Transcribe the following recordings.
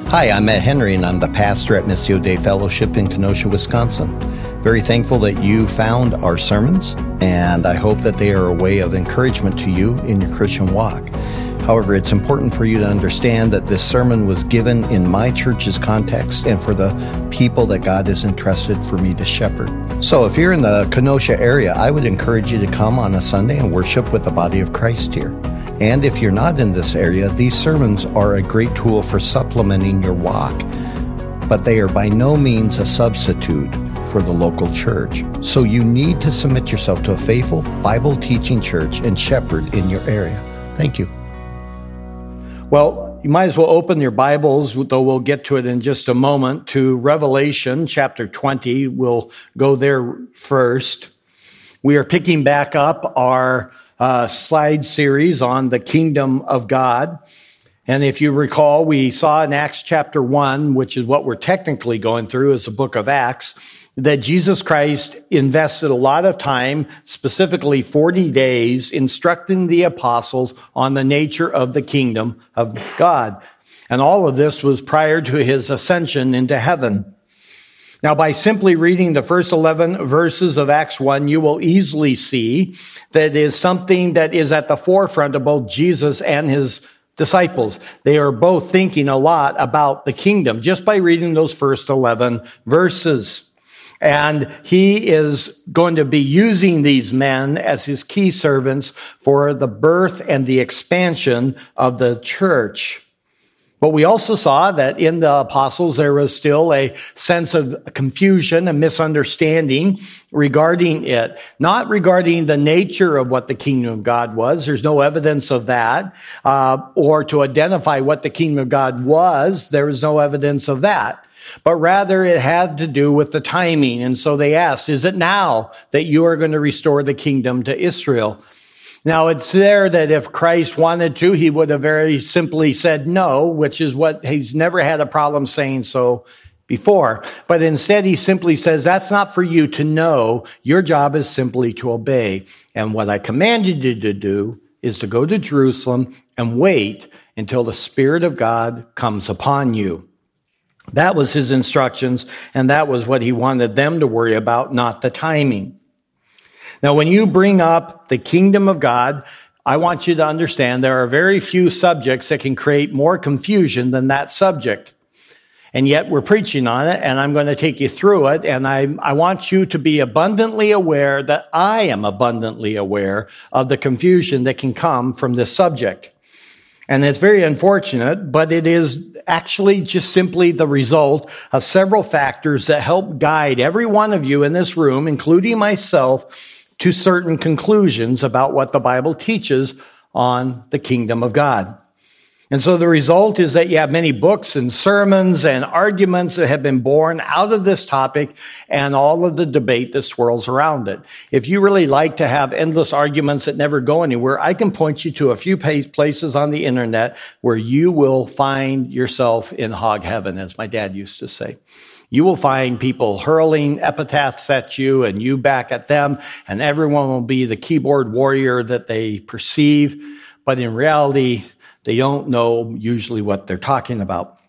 Hi, I'm Matt Henry, and I'm the pastor at Missio Dei Fellowship in Kenosha, Wisconsin. Very thankful that you found our sermons, and I hope that they are a way of encouragement to you in your Christian walk. However, it's important for you to understand that this sermon was given in my church's context and for the people that God has entrusted for me to shepherd. So if you're in the Kenosha area, I would encourage you to come on a Sunday and worship with the body of Christ here. And if you're not in this area, these sermons are a great tool for supplementing your walk, but they are by no means a substitute for the local church. So you need to submit yourself to a faithful, Bible-teaching church and shepherd in your area. Thank you. Well, you might as well open your Bibles, though we'll get to it in just a moment, to Revelation chapter 20. We'll go there first. We are picking back up our slide series on the kingdom of God. And if you recall, we saw in Acts chapter 1, which is what we're technically going through as the book of Acts, that Jesus Christ invested a lot of time, specifically 40 days, instructing the apostles on the nature of the kingdom of God. And all of this was prior to his ascension into heaven. Now, by simply reading the first 11 verses of Acts 1, you will easily see that it is something that is at the forefront of both Jesus and his disciples. They are both thinking a lot about the kingdom just by reading those first 11 verses. And he is going to be using these men as his key servants for the birth and the expansion of the church. But we also saw that in the apostles, there was still a sense of confusion and misunderstanding regarding it. Not regarding the nature of what the kingdom of God was. There's no evidence of that. Or to identify what the kingdom of God was, there was no evidence of that. But rather it had to do with the timing. And so they asked, is it now that you are going to restore the kingdom to Israel? Now, it's there that if Christ wanted to, he would have very simply said no, which is what he's never had a problem saying so before. But instead, he simply says, that's not for you to know. Your job is simply to obey. And what I commanded you to do is to go to Jerusalem and wait until the Spirit of God comes upon you. That was his instructions, and that was what he wanted them to worry about, not the timing. Now, when you bring up the kingdom of God, I want you to understand there are very few subjects that can create more confusion than that subject. And yet we're preaching on it, and I'm going to take you through it. And I want you to be abundantly aware that I am abundantly aware of the confusion that can come from this subject. And it's very unfortunate, but it is actually just simply the result of several factors that help guide every one of you in this room, including myself, to certain conclusions about what the Bible teaches on the kingdom of God. And so the result is that you have many books and sermons and arguments that have been born out of this topic and all of the debate that swirls around it. If you really like to have endless arguments that never go anywhere, I can point you to a few places on the internet where you will find yourself in hog heaven, as my dad used to say. You will find people hurling epitaphs at you and you back at them, and everyone will be the keyboard warrior that they perceive. But in reality, they don't know usually what they're talking about.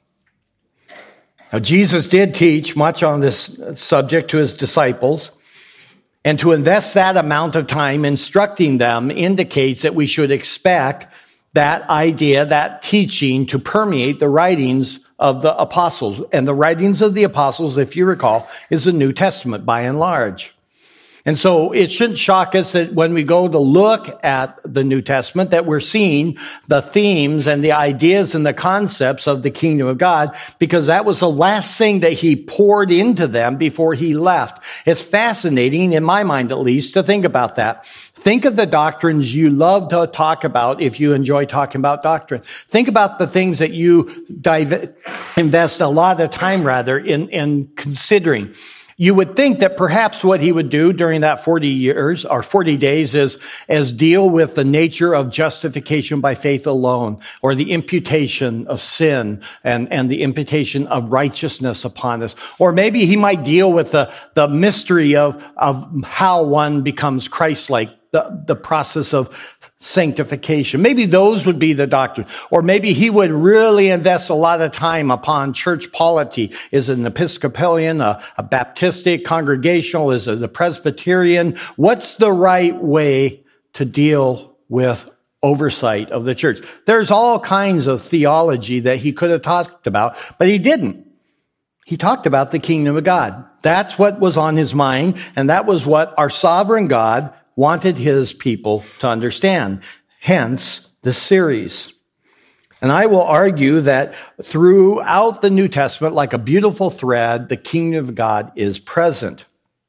Now, Jesus did teach much on this subject to his disciples, and to invest that amount of time instructing them indicates that we should expect that idea, that teaching to permeate the writings of the apostles. And the writings of the apostles, if you recall, is the New Testament by and large. And so it shouldn't shock us that when we go to look at the New Testament that we're seeing the themes and the ideas and the concepts of the kingdom of God, because that was the last thing that he poured into them before he left. It's fascinating, in my mind at least, to think about that. Think of the doctrines you love to talk about if you enjoy talking about doctrine. Think about the things that you invest a lot of time, in considering. You would think that perhaps what he would do during that 40 years or 40 days is deal with the nature of justification by faith alone, or the imputation of sin and the imputation of righteousness upon us. Or maybe he might deal with the mystery of how one becomes Christ-like the process of sanctification. Maybe those would be the doctrine. Or maybe he would really invest a lot of time upon church polity. Is it an Episcopalian, a Baptistic, Congregational? Is it a Presbyterian? What's the right way to deal with oversight of the church? There's all kinds of theology that he could have talked about, but he didn't. He talked about the kingdom of God. That's what was on his mind, and that was what our sovereign God wanted his people to understand. Hence, the series. And I will argue that throughout the New Testament, like a beautiful thread, the kingdom of God is present.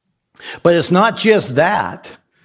But it's not just that.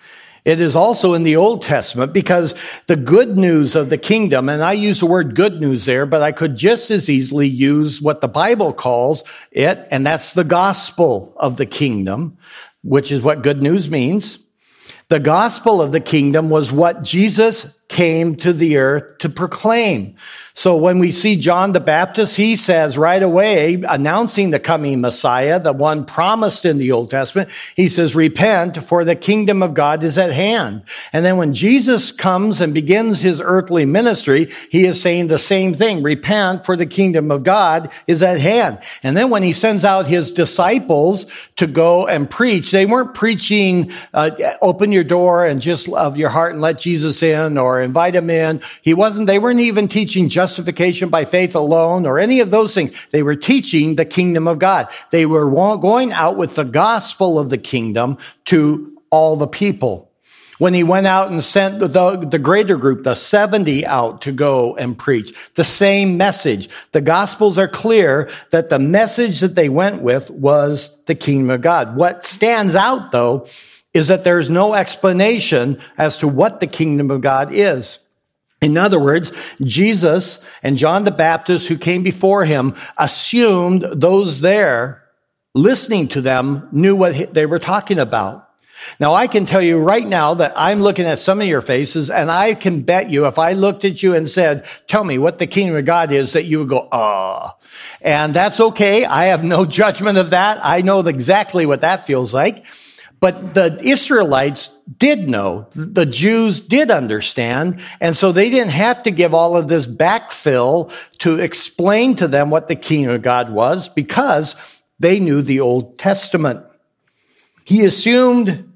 It is also in the Old Testament, because the good news of the kingdom, and I use the word good news there, but I could just as easily use what the Bible calls it, and that's the gospel of the kingdom, which is what good news means. The gospel of the kingdom was what Jesus came to the earth to proclaim. So when we see John the Baptist, he says right away, announcing the coming Messiah, the one promised in the Old Testament, he says, repent, for the kingdom of God is at hand. And then when Jesus comes and begins his earthly ministry, he is saying the same thing, repent, for the kingdom of God is at hand. And then when he sends out his disciples to go and preach, they weren't preaching, open your door and just love your heart and let Jesus in, or invite him in. They weren't even teaching justification by faith alone or any of those things. They were teaching the kingdom of God. They were going out with the gospel of the kingdom to all the people. When he went out and sent the greater group, the 70 out to go and preach, the same message. The gospels are clear that the message that they went with was the kingdom of God. What stands out, though, is that there's no explanation as to what the kingdom of God is. In other words, Jesus and John the Baptist, who came before him, assumed those there listening to them knew what they were talking about. Now, I can tell you right now that I'm looking at some of your faces, and I can bet you if I looked at you and said, tell me what the kingdom of God is, that you would go, And that's okay. I have no judgment of that. I know exactly what that feels like. But the Israelites did know, the Jews did understand, and so they didn't have to give all of this backfill to explain to them what the kingdom of God was, because they knew the Old Testament. He assumed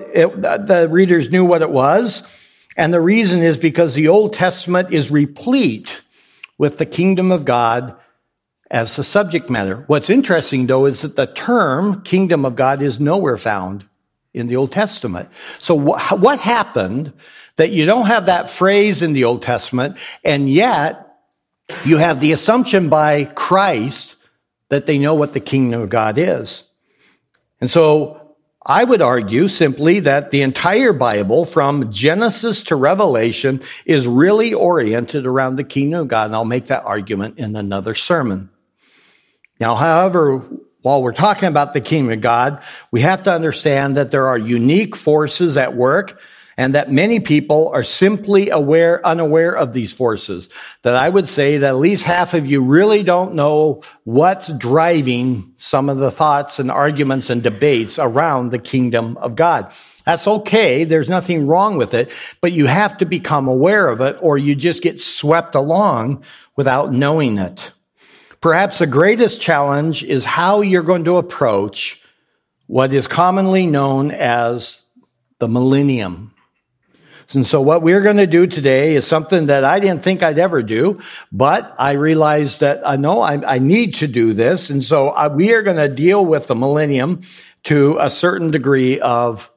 the readers knew what it was, and the reason is because the Old Testament is replete with the kingdom of God as the subject matter. What's interesting, though, is that the term kingdom of God is nowhere found in the Old Testament. So what happened that you don't have that phrase in the Old Testament, and yet you have the assumption by Christ that they know what the kingdom of God is? And so I would argue simply that the entire Bible, from Genesis to Revelation, is really oriented around the kingdom of God, and I'll make that argument in another sermon. Now, however, while we're talking about the kingdom of God, we have to understand that there are unique forces at work, and that many people are simply unaware of these forces. That I would say that at least half of you really don't know what's driving some of the thoughts and arguments and debates around the kingdom of God. That's okay. There's nothing wrong with it, but you have to become aware of it, or you just get swept along without knowing it. Perhaps the greatest challenge is how you're going to approach what is commonly known as the millennium. And so what we're going to do today is something that I didn't think I'd ever do, but I realized that I need to do this. And so we are going to deal with the millennium to a certain degree of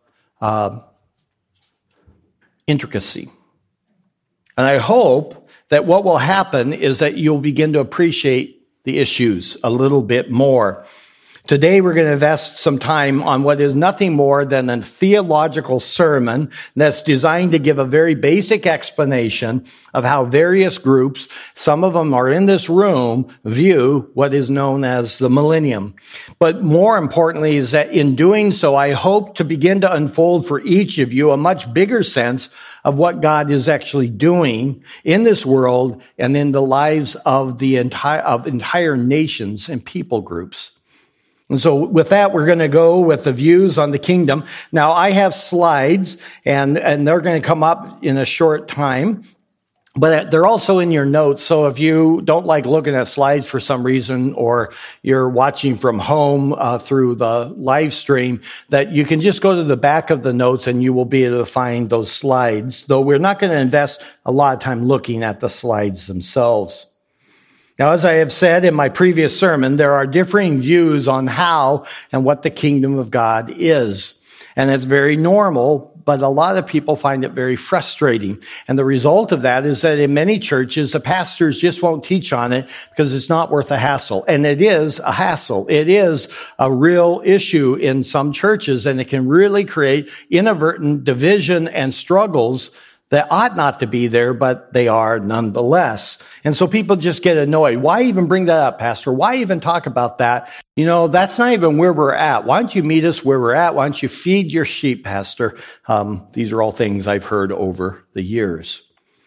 intricacy. And I hope that what will happen is that you'll begin to appreciate the issues a little bit more. Today, we're going to invest some time on what is nothing more than a theological sermon that's designed to give a very basic explanation of how various groups, some of them are in this room, view what is known as the millennium. But more importantly is that in doing so, I hope to begin to unfold for each of you a much bigger sense of what God is actually doing in this world and in the lives of entire nations and people groups. And so with that, we're going to go with the views on the kingdom. Now, I have slides, and they're going to come up in a short time, but they're also in your notes. So if you don't like looking at slides for some reason, or you're watching from home through the live stream, that you can just go to the back of the notes and you will be able to find those slides, though we're not going to invest a lot of time looking at the slides themselves. Now, as I have said in my previous sermon, there are differing views on how and what the kingdom of God is. And it's very normal, but a lot of people find it very frustrating. And the result of that is that in many churches, the pastors just won't teach on it because it's not worth the hassle. And it is a hassle. It is a real issue in some churches, and it can really create inadvertent division and struggles that ought not to be there, but they are nonetheless. And so people just get annoyed. Why even bring that up, Pastor? Why even talk about that? You know, that's not even where we're at. Why don't you meet us where we're at? Why don't you feed your sheep, Pastor? These are all things I've heard over the years.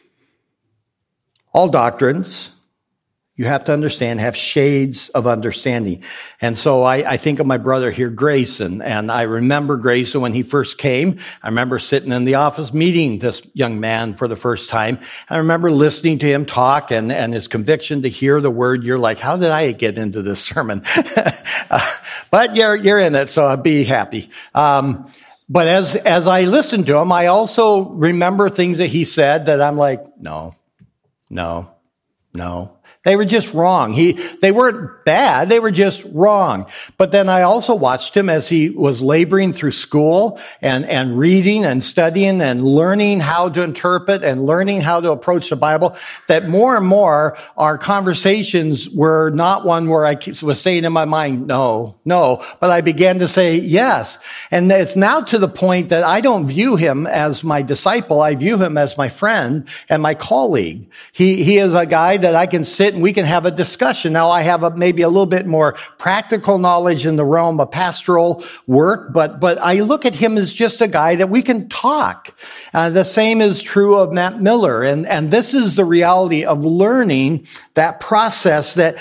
All doctrines, you have to understand, have shades of understanding. And so I think of my brother here, Grayson, and I remember Grayson when he first came. I remember sitting in the office meeting this young man for the first time. I remember listening to him talk and his conviction to hear the word. You're like, how did I get into this sermon? But you're in it, so I'll be happy. But as I listened to him, I also remember things that he said that I'm like, no. They were just wrong. They weren't bad. They were just wrong. But then I also watched him as he was laboring through school and reading and studying and learning how to interpret and learning how to approach the Bible, that more and more our conversations were not one where I was saying in my mind, no, but I began to say yes. And it's now to the point that I don't view him as my disciple. I view him as my friend and my colleague. He is a guy that I can sit and we can have a discussion. Now, I have maybe a little bit more practical knowledge in the realm of pastoral work, but I look at him as just a guy that we can talk. The same is true of Matt Miller. And this is the reality of learning, that process that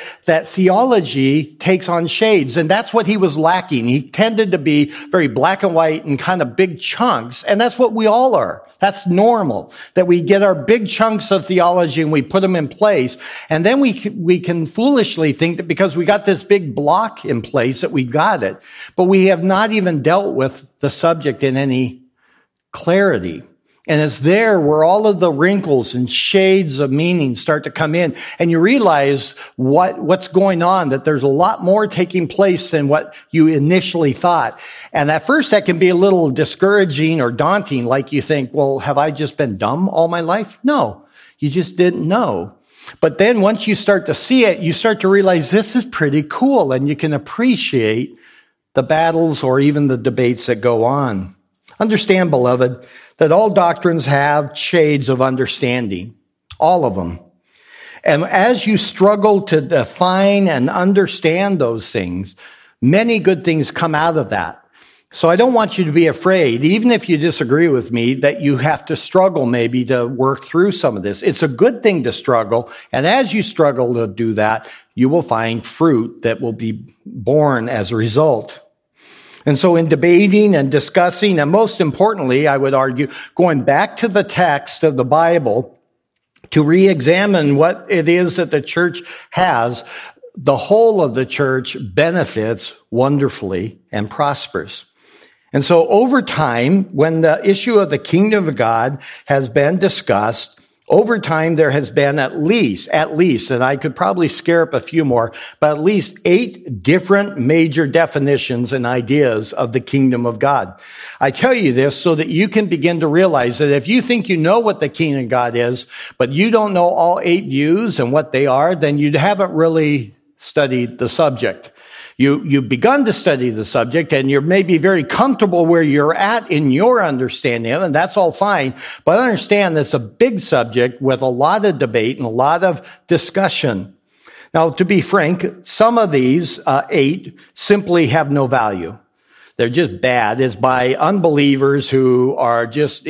theology takes on shades. And that's what he was lacking. He tended to be very black and white and kind of big chunks. And that's what we all are. That's normal, that we get our big chunks of theology and we put them in place. And then we can foolishly think that because we got this big block in place that we got it. But we have not even dealt with the subject in any clarity. And it's there where all of the wrinkles and shades of meaning start to come in. And you realize what's going on, that there's a lot more taking place than what you initially thought. And at first that can be a little discouraging or daunting, like you think, well, have I just been dumb all my life? No, you just didn't know. But then once you start to see it, you start to realize this is pretty cool, and you can appreciate the battles or even the debates that go on. Understand, beloved, that all doctrines have shades of understanding, all of them. And as you struggle to define and understand those things, many good things come out of that. So I don't want you to be afraid, even if you disagree with me, that you have to struggle maybe to work through some of this. It's a good thing to struggle. And as you struggle to do that, you will find fruit that will be born as a result. And so in debating and discussing, and most importantly, I would argue, going back to the text of the Bible to re-examine what it is that the church has, the whole of the church benefits wonderfully and prospers. And so over time, when the issue of the kingdom of God has been discussed, over time there has been at least, and I could probably scare up a few more, but at least 8 different major definitions and ideas of the kingdom of God. I tell you this so that you can begin to realize that if you think you know what the kingdom of God is, but you don't know all 8 views and what they are, then you haven't really studied the subject. You've begun to study the subject, and you're maybe very comfortable where you're at in your understanding, and that's all fine. But understand that's a big subject with a lot of debate and a lot of discussion. Now, to be frank, some of these 8 simply have no value. They're just bad. It's by unbelievers who are just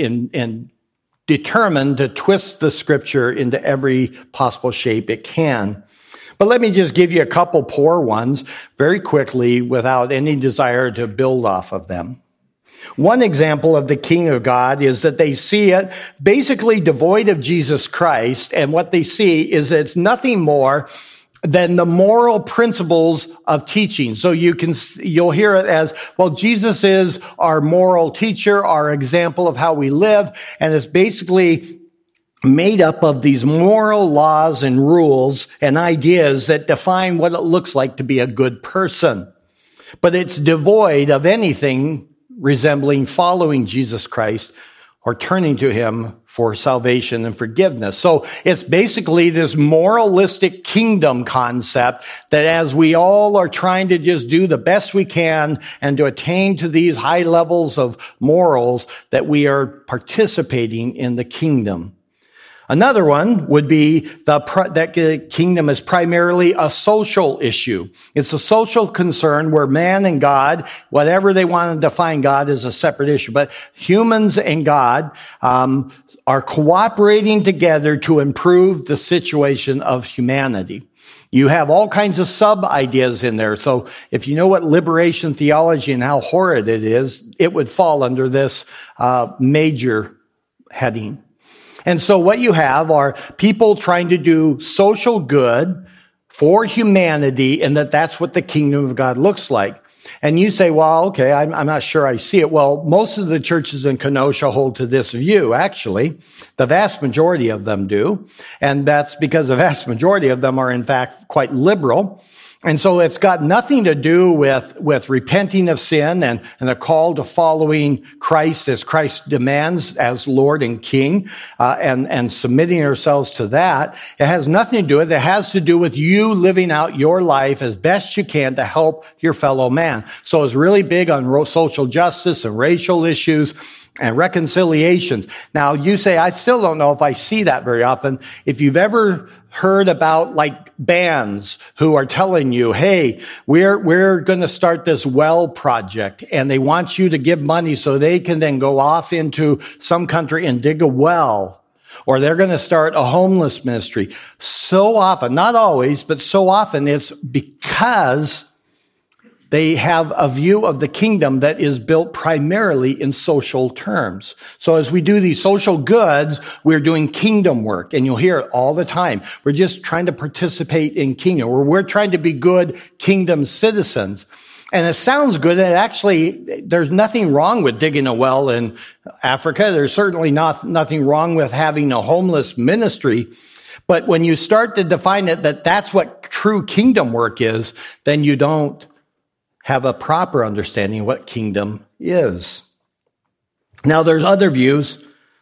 determined to twist the scripture into every possible shape it can. But let me just give you a couple poor ones very quickly without any desire to build off of them. One example of the kingdom of God is that they see it basically devoid of Jesus Christ, and what they see is that it's nothing more than the moral principles of teaching. So you'll hear it as, well, Jesus is our moral teacher, our example of how we live, and it's basically made up of these moral laws and rules and ideas that define what it looks like to be a good person. But it's devoid of anything resembling following Jesus Christ or turning to him for salvation and forgiveness. So it's basically this moralistic kingdom concept that as we all are trying to just do the best we can and to attain to these high levels of morals, that we are participating in the kingdom. Another one would be that the kingdom is primarily a social issue. It's a social concern where man and God, whatever they want to define God, is a separate issue. But humans and God are cooperating together to improve the situation of humanity. You have all kinds of sub-ideas in there. So if you know what liberation theology and how horrid it is, it would fall under this major heading. And so what you have are people trying to do social good for humanity, and that's what the kingdom of God looks like. And you say, well, okay, I'm not sure I see it. Well, most of the churches in Kenosha hold to this view, actually. The vast majority of them do. And that's because the vast majority of them are, in fact, quite liberal. And so it's got nothing to do with repenting of sin and a call to following Christ as Christ demands as Lord and King, and submitting ourselves to that. It has nothing to do with it. It has to do with you living out your life as best you can to help your fellow man. So it's really big on social justice and racial issues and reconciliations. Now, you say, I still don't know if I see that very often. If you've ever heard about like bands who are telling you, hey, we're going to start this well project, and they want you to give money so they can then go off into some country and dig a well, or they're going to start a homeless ministry. So often, not always, but so often it's because they have a view of the kingdom that is built primarily in social terms. So as we do these social goods, we're doing kingdom work, and you'll hear it all the time. We're just trying to participate in kingdom, or we're trying to be good kingdom citizens. And it sounds good, and actually, there's nothing wrong with digging a well in Africa. There's certainly nothing wrong with having a homeless ministry. But when you start to define it that that's what true kingdom work is, then you don't have a proper understanding of what kingdom is. Now, there's other views,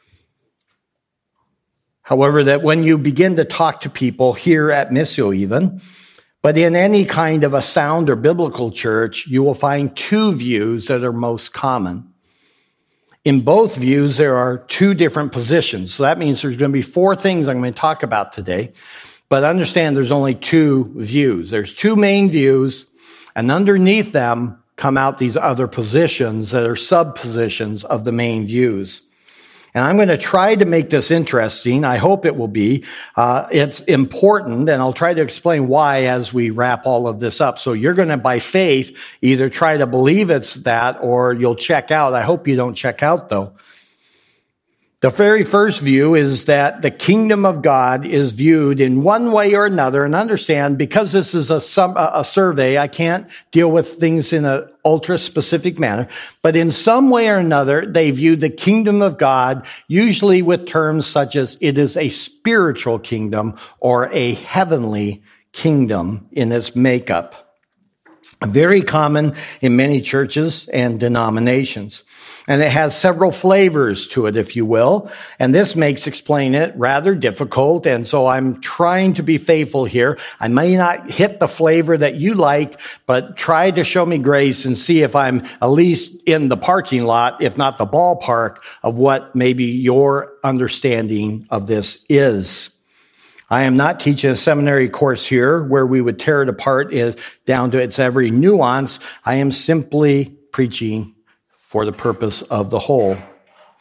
however, that when you begin to talk to people here at Missio even, but in any kind of a sound or biblical church, you will find two views that are most common. In both views, there are two different positions. So that means there's going to be four things I'm going to talk about today. But understand there's only two views. There's two main views, and underneath them come out these other positions that are sub-positions of the main views. And I'm going to try to make this interesting. I hope it will be. It's important, and I'll try to explain why as we wrap all of this up. So you're going to, by faith, either try to believe it's that or you'll check out. I hope you don't check out, though. The very first view is that the kingdom of God is viewed in one way or another. And understand, because this is a survey, I can't deal with things in an ultra-specific manner. But in some way or another, they view the kingdom of God usually with terms such as it is a spiritual kingdom or a heavenly kingdom in its makeup. Very common in many churches and denominations. And it has several flavors to it, if you will. And this makes explain it rather difficult. And so I'm trying to be faithful here. I may not hit the flavor that you like, but try to show me grace and see if I'm at least in the parking lot, if not the ballpark, of what maybe your understanding of this is. I am not teaching a seminary course here where we would tear it apart down to its every nuance. I am simply preaching for the purpose of the whole.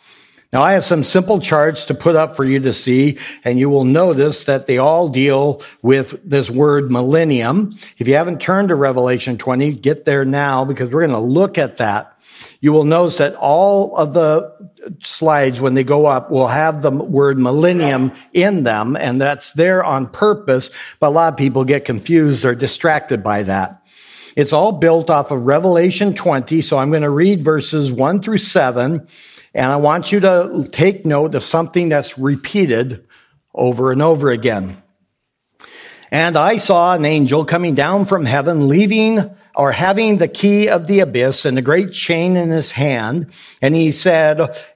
Now, I have some simple charts to put up for you to see, and you will notice that they all deal with this word millennium. If you haven't turned to Revelation 20, get there now, because we're going to look at that. You will notice that all of the slides, when they go up, will have the word millennium in them, and that's there on purpose, but a lot of people get confused or distracted by that. It's all built off of Revelation 20, so I'm going to read verses 1 through 7, and I want you to take note of something that's repeated over and over again. And I saw an angel coming down from heaven, having the key of the abyss and a great chain in his hand. And he said,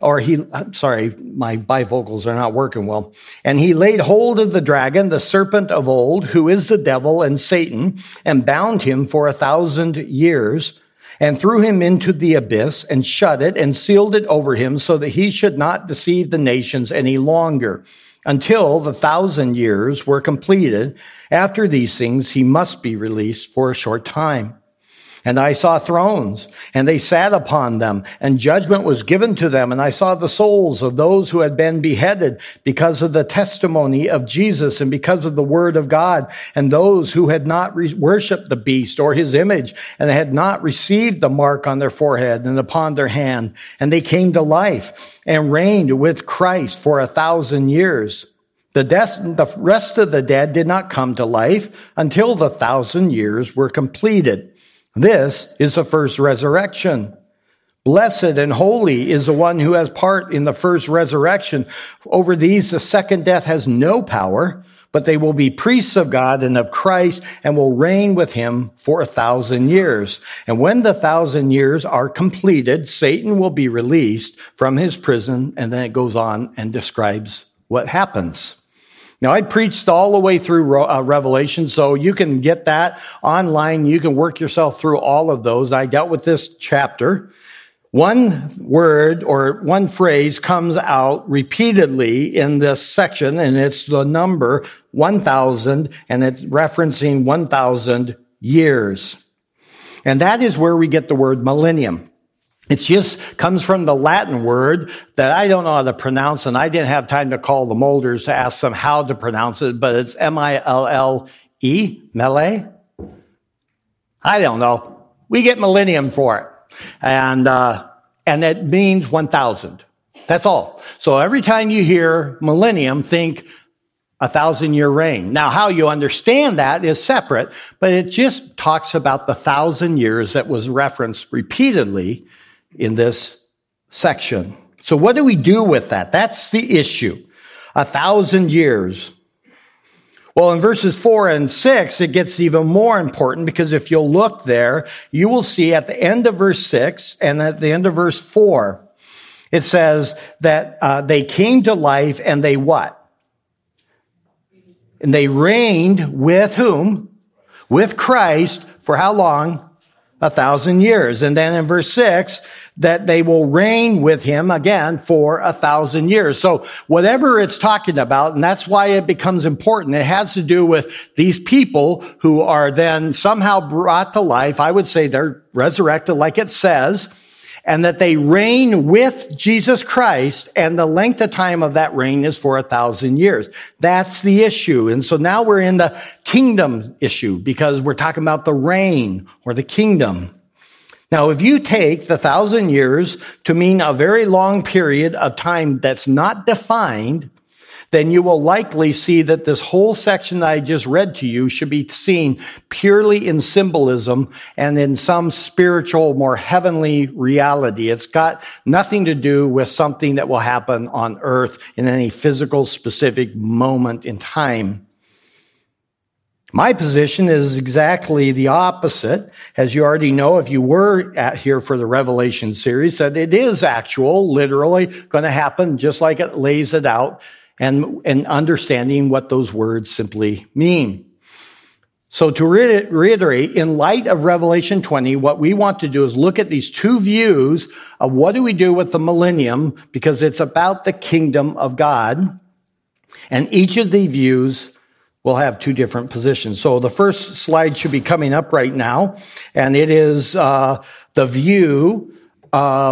my bifocals are not working well. And he laid hold of the dragon, the serpent of old, who is the devil and Satan, and bound him for 1,000 years, and threw him into the abyss, and shut it, and sealed it over him, so that he should not deceive the nations any longer, until the 1,000 years were completed. After these things, he must be released for a short time. And I saw thrones, and they sat upon them, and judgment was given to them. And I saw the souls of those who had been beheaded because of the testimony of Jesus and because of the word of God, and those who had not worshipped the beast or his image, and had not received the mark on their forehead and upon their hand. And they came to life and reigned with Christ for 1,000 years. The rest of the dead did not come to life until the 1,000 years were completed. This is the first resurrection. Blessed and holy is the one who has part in the first resurrection. Over these, the second death has no power, but they will be priests of God and of Christ, and will reign with him for 1,000 years. And when the 1,000 years are completed, Satan will be released from his prison. And then it goes on and describes what happens. Now, I preached all the way through Revelation, so you can get that online. You can work yourself through all of those. I dealt with this chapter. One word or one phrase comes out repeatedly in this section, and it's the number 1,000, and it's referencing 1,000 years. And that is where we get the word millennium. It just comes from the Latin word that I don't know how to pronounce, and I didn't have time to call the Molders to ask them how to pronounce it, but it's M-I-L-L-E, mele. I don't know. We get millennium for it. And it means 1,000. That's all. So every time you hear millennium, think 1,000-year reign. Now, how you understand that is separate, but it just talks about the 1,000 years that was referenced repeatedly in this section. So what do we do with that? That's the issue. 1,000 years. Well, in verses 4 and 6, it gets even more important, because if you'll look there, you will see at the end of verse 6 and at the end of verse 4, it says that they came to life and they what? And they reigned with whom? With Christ for how long? 1,000 years. And then in verse 6, that they will reign with him again for 1,000 years. So whatever it's talking about, and that's why it becomes important, it has to do with these people who are then somehow brought to life. I would say they're resurrected like it says, and that they reign with Jesus Christ, and the length of time of that reign is for 1,000 years. That's the issue. And so now we're in the kingdom issue, because we're talking about the reign or the kingdom. Now, if you take the 1,000 years to mean a very long period of time that's not defined, then you will likely see that this whole section that I just read to you should be seen purely in symbolism and in some spiritual, more heavenly reality. It's got nothing to do with something that will happen on earth in any physical, specific moment in time. My position is exactly the opposite. As you already know, if you were here for the Revelation series, that it is actual, literally going to happen just like it lays it out, and understanding what those words simply mean. So to reiterate, in light of Revelation 20, what we want to do is look at these two views of what do we do with the millennium, because it's about the kingdom of God. And each of the views will have two different positions. So the first slide should be coming up right now, and it is the view of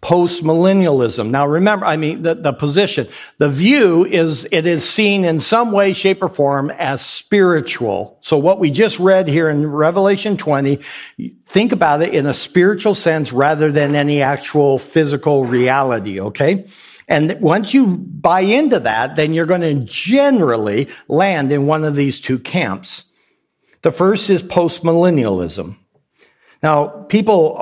Postmillennialism. Now remember, the position, the view is it is seen in some way, shape, or form as spiritual. So what we just read here in Revelation 20, think about it in a spiritual sense rather than any actual physical reality, okay? And once you buy into that, then you're going to generally land in one of these two camps. The first is postmillennialism. Now, people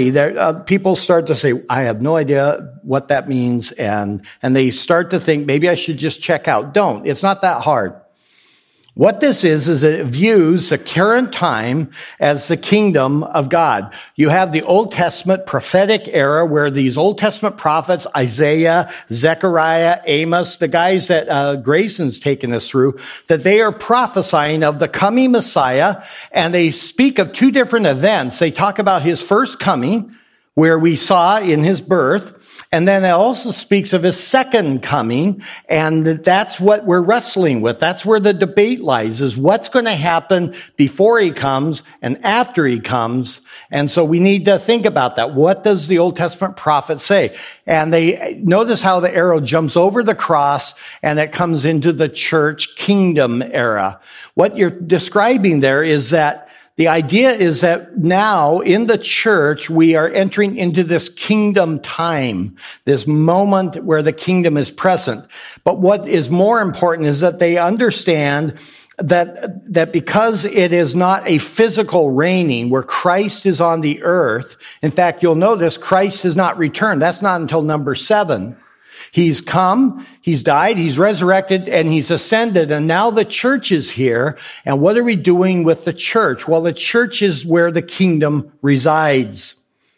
start to say, I have no idea what that means, and they start to think, maybe I should just check out. Don't. It's not that hard. What this is that it views the current time as the kingdom of God. You have the Old Testament prophetic era where these Old Testament prophets, Isaiah, Zechariah, Amos, the guys that Grayson's taken us through, that they are prophesying of the coming Messiah, and they speak of two different events. They talk about his first coming, where we saw in his birth, and then it also speaks of his second coming, and that's what we're wrestling with. That's where the debate lies, is what's going to happen before he comes and after he comes. And so we need to think about that. What does the Old Testament prophet say? And they notice how the arrow jumps over the cross and it comes into the church kingdom era. What you're describing there is that the idea is that now in the church, we are entering into this kingdom time, this moment where the kingdom is present. But what is more important is that they understand that because it is not a physical reigning where Christ is on the earth. In fact, you'll notice Christ has not returned. That's not until number 7. He's come, he's died, he's resurrected, and he's ascended, and now the church is here. And what are we doing with the church? Well, the church is where the kingdom resides.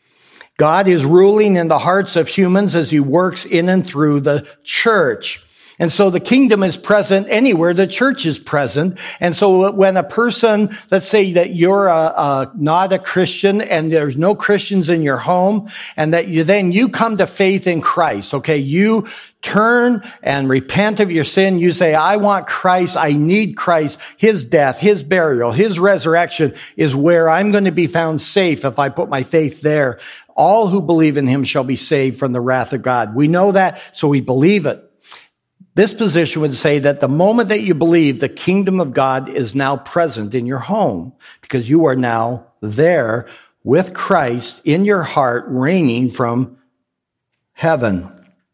God is ruling in the hearts of humans as he works in and through the church. And so the kingdom is present anywhere the church is present. And so when a person, let's say that you're not a Christian and there's no Christians in your home, and that you come to faith in Christ, okay? You turn and repent of your sin. You say, I want Christ. I need Christ. His death, his burial, his resurrection is where I'm going to be found safe if I put my faith there. All who believe in him shall be saved from the wrath of God. We know that, so we believe it. This position would say that the moment that you believe, the kingdom of God is now present in your home because you are now there with Christ in your heart, reigning from heaven.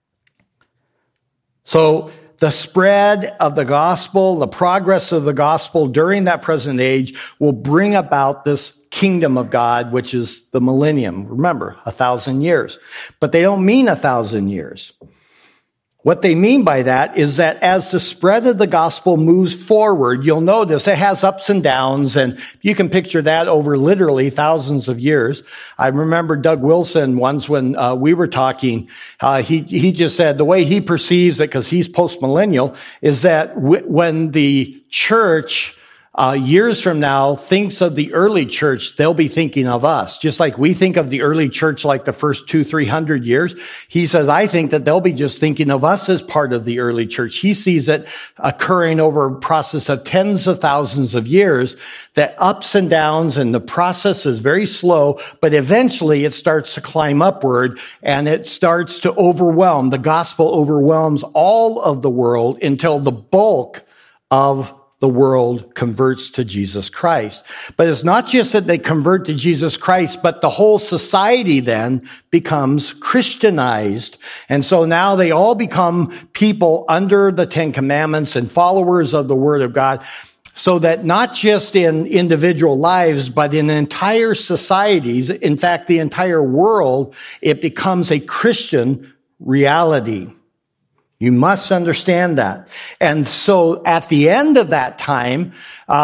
So the spread of the gospel, the progress of the gospel during that present age will bring about this kingdom of God, which is the millennium. Remember, 1,000 years. But they don't mean 1,000 years. What they mean by that is that as the spread of the gospel moves forward, you'll notice it has ups and downs, and you can picture that over literally thousands of years. I remember Doug Wilson once when we were talking, he just said the way he perceives it, because he's postmillennial, is that when the church years from now thinks of the early church, they'll be thinking of us. Just like we think of the early church like the first 200-300 years. He says, I think that they'll be just thinking of us as part of the early church. He sees it occurring over a process of tens of thousands of years, that ups and downs, and the process is very slow, but eventually it starts to climb upward and it starts to overwhelm. The gospel overwhelms all of the world until the bulk of the world converts to Jesus Christ. But it's not just that they convert to Jesus Christ, but the whole society then becomes Christianized. And so now they all become people under the Ten Commandments and followers of the Word of God, so that not just in individual lives, but in entire societies, in fact, the entire world, it becomes a Christian reality. You must understand that. And so at the end of that time,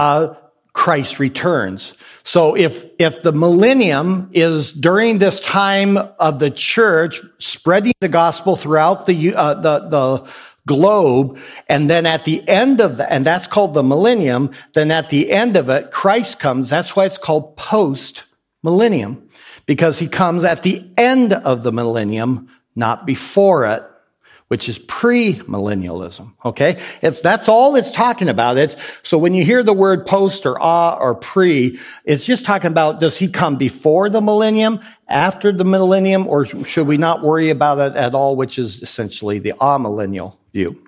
Christ returns. So if the millennium is during this time of the church spreading the gospel throughout the globe, and then at the end of that, and that's called the millennium, then at the end of it, Christ comes. That's why it's called post-millennium, because he comes at the end of the millennium, not before it. which is premillennialism. Okay? That's all it's talking about. So when you hear the word post or or pre, it's just talking about, does he come before the millennium, after the millennium, or should we not worry about it at all, which is essentially the amillennial view.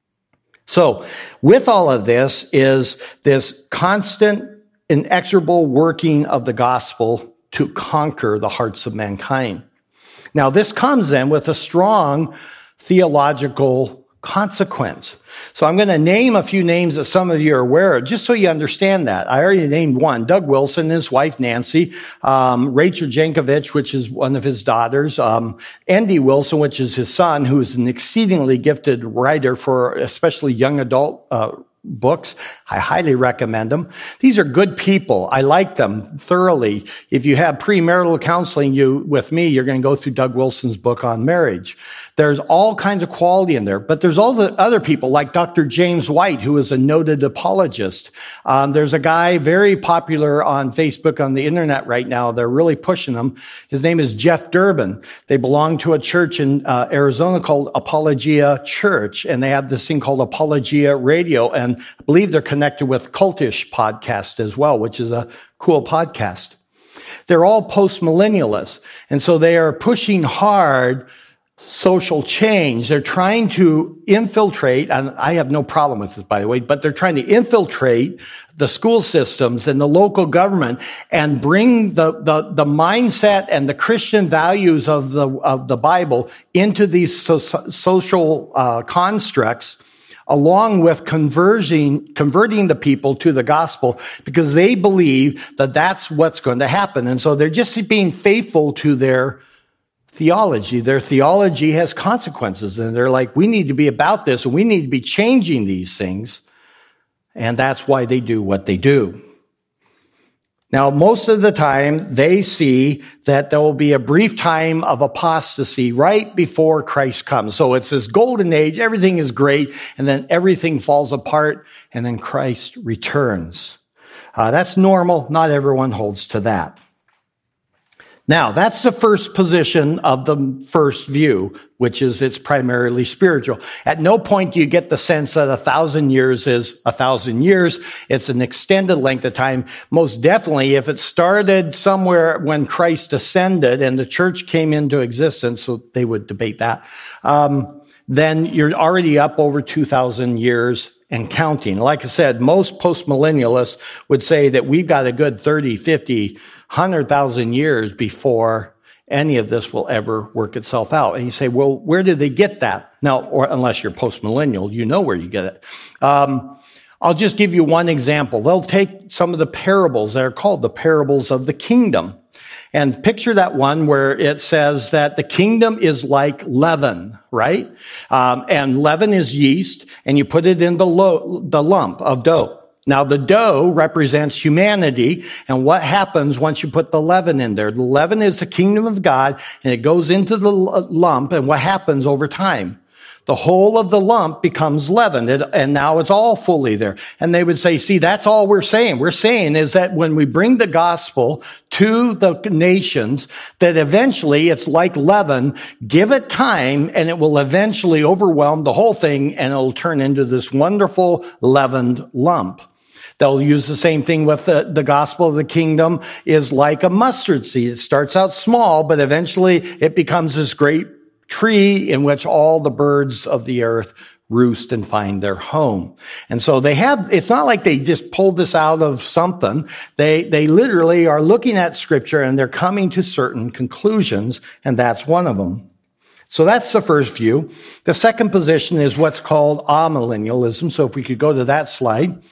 So with all of this is this constant, inexorable working of the gospel to conquer the hearts of mankind. Now, this comes then with a strong theological consequence. So I'm going to name a few names that some of you are aware of, just so you understand that. I already named one, Doug Wilson and his wife, Nancy, Rachel Jankovic, which is one of his daughters, Andy Wilson, which is his son, who is an exceedingly gifted writer for especially young adult books. I highly recommend them. These are good people. I like them thoroughly. If you have premarital counseling with me, you're going to go through Doug Wilson's book on marriage. There's all kinds of quality in there, but there's all the other people like Dr. James White, who is a noted apologist. There's a guy very popular on Facebook, on the internet right now. They're really pushing him. His name is Jeff Durbin. They belong to a church in Arizona called Apologia Church, and they have this thing called Apologia Radio, and I believe they're connected with Cultish Podcast as well, which is a cool podcast. They're all post-millennialists, and so they are pushing hard social change. They're trying to infiltrate, and I have no problem with this, by the way, but they're trying to infiltrate the school systems and the local government and bring the mindset and the Christian values of the Bible into these social constructs, along with converting the people to the gospel, because they believe that that's what's going to happen. And so they're just being faithful to their theology. Their theology has consequences, and they're like, we need to be about this, and we need to be changing these things. And that's why they do what they do. Now, most of the time, they see that there will be a brief time of apostasy right before Christ comes. So it's this golden age, everything is great, and then everything falls apart, and then Christ returns. That's normal. Not everyone holds to that. Now, that's the first position of the first view, which is it's primarily spiritual. At no point do you get the sense that 1,000 years is 1,000 years. It's an extended length of time. Most definitely, if it started somewhere when Christ ascended and the church came into existence, so they would debate that, then you're already up over 2,000 years and counting. Like I said, most postmillennialists would say that we've got a good 30, 50, 100,000 years before any of this will ever work itself out. And you say, well, where did they get that? Now, or unless you're postmillennial, you know where you get it. I'll just give you one example. They'll take some of the parables that are called the parables of the kingdom. And picture that one where it says that the kingdom is like leaven, right? And leaven is yeast, and you put it in the lump of dough. Now, the dough represents humanity, and what happens once you put the leaven in there? The leaven is the kingdom of God, and it goes into the lump, and what happens over time? The whole of the lump becomes leavened, and now it's all fully there. And they would say, see, that's all we're saying. We're saying is that when we bring the gospel to the nations, that eventually it's like leaven. Give it time, and it will eventually overwhelm the whole thing, and it'll turn into this wonderful leavened lump. They'll use the same thing with the gospel of the kingdom is like a mustard seed. It starts out small, but eventually it becomes this great tree in which all the birds of the earth roost and find their home. And so it's not like they just pulled this out of something. They literally are looking at scripture and they're coming to certain conclusions, and that's one of them. So that's the first view. The second position is what's called amillennialism. So if we could go to that slide.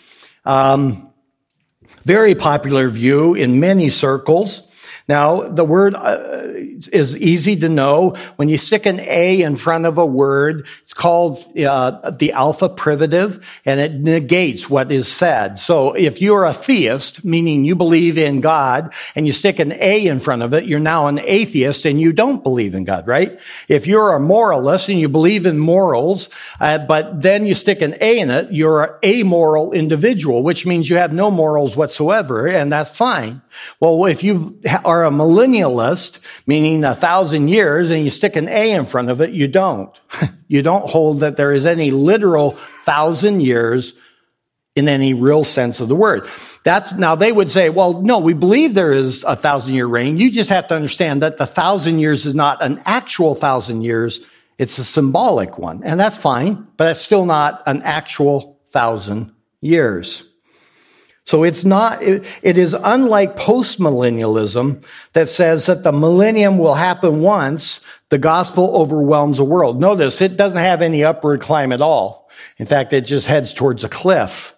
Very popular view in many circles. Now, the word is easy to know. When you stick an A in front of a word, it's called the alpha privative, and it negates what is said. So if you're a theist, meaning you believe in God, and you stick an A in front of it, you're now an atheist and you don't believe in God, right? If you're a moralist and you believe in morals, but then you stick an A in it, you're an amoral individual, which means you have no morals whatsoever, and that's fine. Well, if you are are a millennialist, meaning 1,000 years, and you stick an A in front of it, you don't. You don't hold that there is any literal 1,000 years in any real sense of the word. Now they would say, well, no, we believe there is a 1,000-year reign. You just have to understand that the 1,000 years is not an actual 1,000 years. It's a symbolic one. And that's fine, but it's still not an actual 1,000 years. So it is unlike postmillennialism that says that the millennium will happen once the gospel overwhelms the world. Notice it doesn't have any upward climb at all. In fact, it just heads towards a cliff.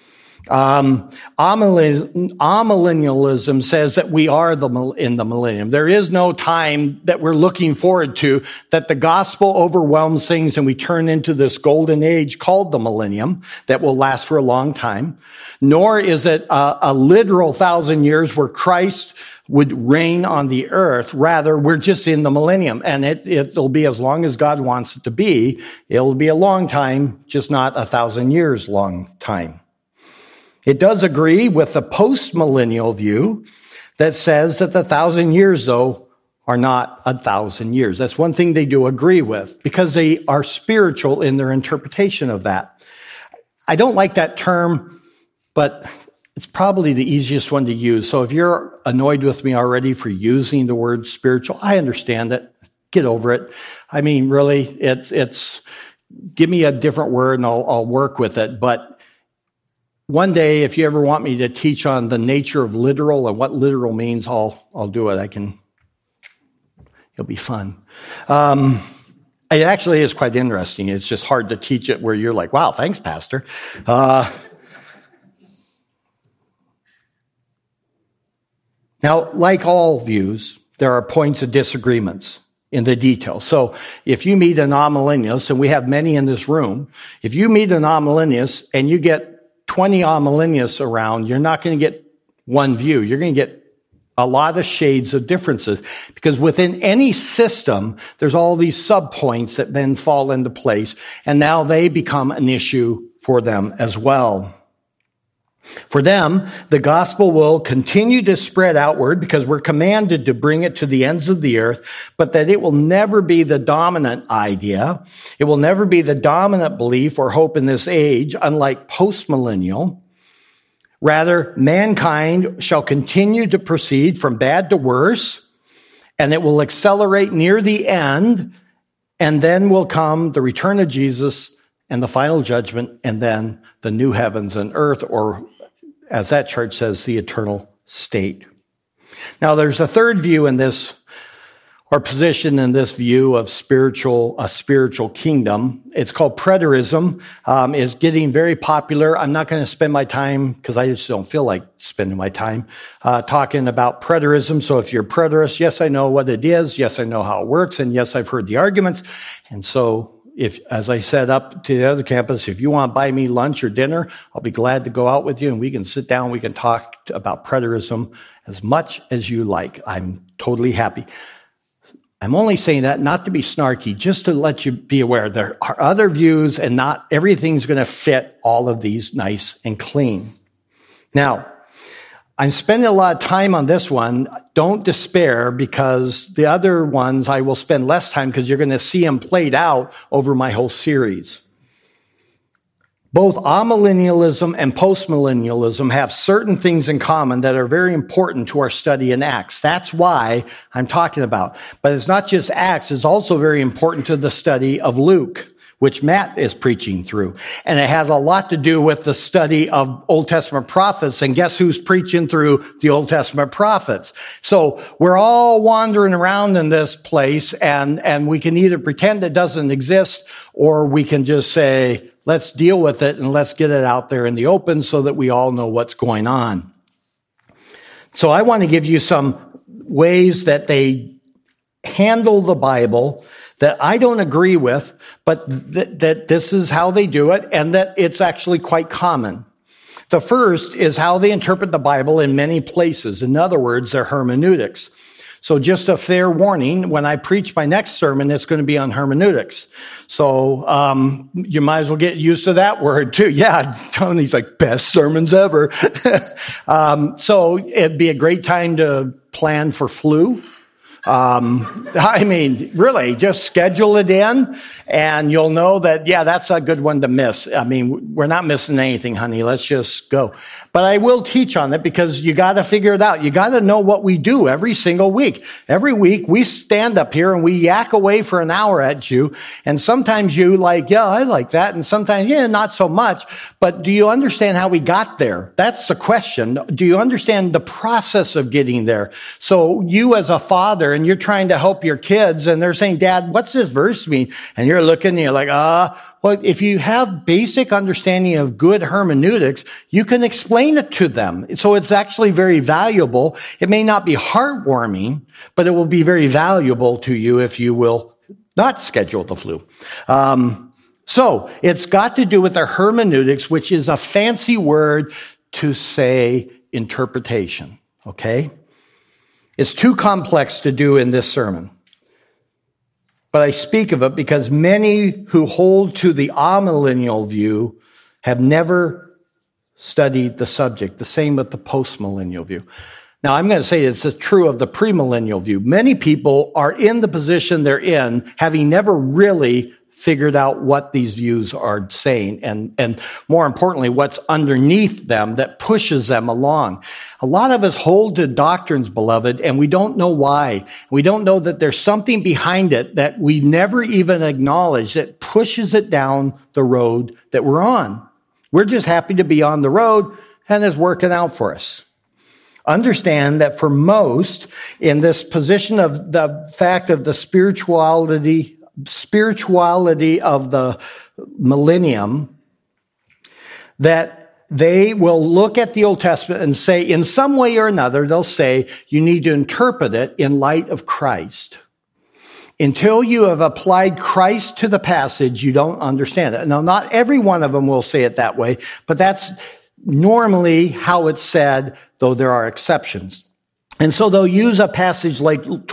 Amillennialism says that we are in the millennium. There is no time that we're looking forward to, that the gospel overwhelms things and we turn into this golden age called the millennium that will last for a long time. Nor is it a literal 1,000 years where Christ would reign on the earth. Rather, we're just in the millennium, and it'll be as long as God wants it to be. It'll be a long time, just not 1,000 years long time. It does agree with the post-millennial view that says that the 1,000 years, though, are not 1,000 years. That's one thing they do agree with, because they are spiritual in their interpretation of that. I don't like that term, but it's probably the easiest one to use. So if you're annoyed with me already for using the word spiritual, I understand it. Get over it. I mean, really, it's give me a different word and I'll work with it. But one day, if you ever want me to teach on the nature of literal and what literal means, I'll do it. It'll be fun. It actually is quite interesting. It's just hard to teach it where you're like, wow, thanks, Pastor. Now, like all views, there are points of disagreements in the details. So if you meet an amillennialist, and we have many in this room, if you meet an amillennialist and you get 20 amillennialists around, you're not going to get one view. You're going to get a lot of shades of differences, because within any system, there's all these subpoints that then fall into place, and now they become an issue for them as well. For them, the gospel will continue to spread outward because we're commanded to bring it to the ends of the earth, but that it will never be the dominant idea. It will never be the dominant belief or hope in this age, unlike postmillennial. Rather, mankind shall continue to proceed from bad to worse, and it will accelerate near the end, and then will come the return of Jesus and the final judgment, and then the new heavens and earth, or as that church says, the eternal state. Now, there's a third view in this, or position in this view of a spiritual kingdom. It's called preterism. It's getting very popular. I'm not going to spend my time, because I just don't feel like spending my time talking about preterism. So if you're preterist, yes, I know what it is. Yes, I know how it works. And yes, I've heard the arguments. And so if, as I said up to the other campus, if you want to buy me lunch or dinner, I'll be glad to go out with you and we can sit down. We can talk about preterism as much as you like. I'm totally happy. I'm only saying that not to be snarky, just to let you be aware there are other views and not everything's going to fit all of these nice and clean. Now, I'm spending a lot of time on this one. Don't despair, because the other ones I will spend less time, because you're going to see them played out over my whole series. Both amillennialism and postmillennialism have certain things in common that are very important to our study in Acts. That's why I'm talking about. But it's not just Acts, it's also very important to the study of Luke, which Matt is preaching through. And it has a lot to do with the study of Old Testament prophets. And guess who's preaching through the Old Testament prophets? So we're all wandering around in this place, and we can either pretend it doesn't exist, or we can just say, let's deal with it and let's get it out there in the open so that we all know what's going on. So I want to give you some ways that they handle the Bible that I don't agree with, but that this is how they do it, and that it's actually quite common. The first is how they interpret the Bible in many places. In other words, their hermeneutics. So just a fair warning, when I preach my next sermon, it's going to be on hermeneutics. So you might as well get used to that word too. Yeah, Tony's like, best sermons ever. So it'd be a great time to plan for flu. I mean, really, just schedule it in and you'll know that, yeah, that's a good one to miss. I mean, we're not missing anything, honey. Let's just go. But I will teach on it because you got to figure it out. You got to know what we do every single week. Every week we stand up here and we yak away for an hour at you. And sometimes you like, yeah, I like that. And sometimes, yeah, not so much. But do you understand how we got there? That's the question. Do you understand the process of getting there? So you as a father, and you're trying to help your kids, and they're saying, Dad, what's this verse mean? And you're looking, and you're like, well, if you have basic understanding of good hermeneutics, you can explain it to them. So it's actually very valuable. It may not be heartwarming, but it will be very valuable to you if you will not schedule the flu. So it's got to do with the hermeneutics, which is a fancy word to say interpretation. Okay? It's too complex to do in this sermon. But I speak of it because many who hold to the amillennial view have never studied the subject. The same with the postmillennial view. Now, I'm going to say it's true of the premillennial view. Many people are in the position they're in, having never really figured out what these views are saying and more importantly, what's underneath them that pushes them along. A lot of us hold to doctrines, beloved, and we don't know why. We don't know that there's something behind it that we never even acknowledge that pushes it down the road that we're on. We're just happy to be on the road and it's working out for us. Understand that for most, in this position of the fact of the spirituality of the millennium, that they will look at the Old Testament and say, in some way or another, they'll say, you need to interpret it in light of Christ. Until you have applied Christ to the passage, you don't understand it. Now, not every one of them will say it that way, but that's normally how it's said, though there are exceptions. And so they'll use a passage like Luke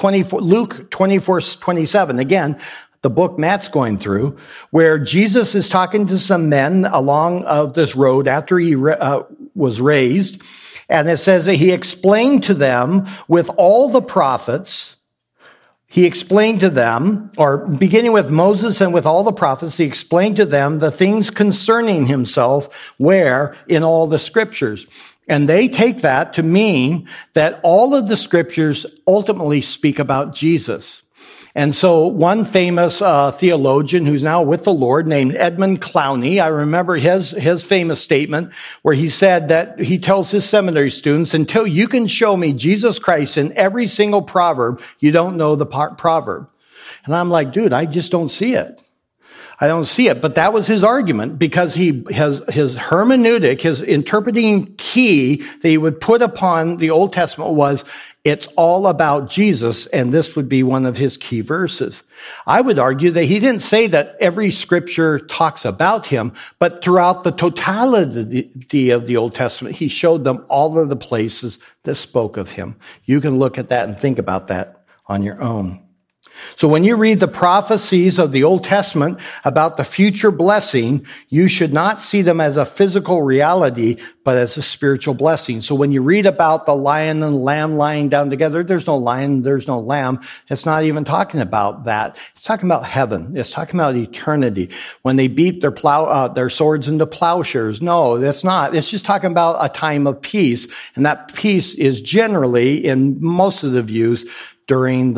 24:27. Again, the book Matt's going through, where Jesus is talking to some men along this road after he was raised. And it says that he explained to them with all the prophets. He explained to them, or beginning with Moses and with all the prophets, he explained to them the things concerning himself, where in all the scriptures. And they take that to mean that all of the scriptures ultimately speak about Jesus. And so one famous theologian who's now with the Lord named Edmund Clowney, I remember his famous statement where he said that he tells his seminary students, until you can show me Jesus Christ in every single proverb, you don't know the proverb. And I'm like, dude, I just don't see it. I don't see it. But that was his argument because his hermeneutic, his interpreting key that he would put upon the Old Testament was, it's all about Jesus, and this would be one of his key verses. I would argue that he didn't say that every scripture talks about him, but throughout the totality of the Old Testament, he showed them all of the places that spoke of him. You can look at that and think about that on your own. So when you read the prophecies of the Old Testament about the future blessing, you should not see them as a physical reality, but as a spiritual blessing. So when you read about the lion and lamb lying down together, there's no lion, there's no lamb. It's not even talking about that. It's talking about heaven. It's talking about eternity. When they beat their swords into plowshares, no, that's not. It's just talking about a time of peace. And that peace is generally, in most of the views, during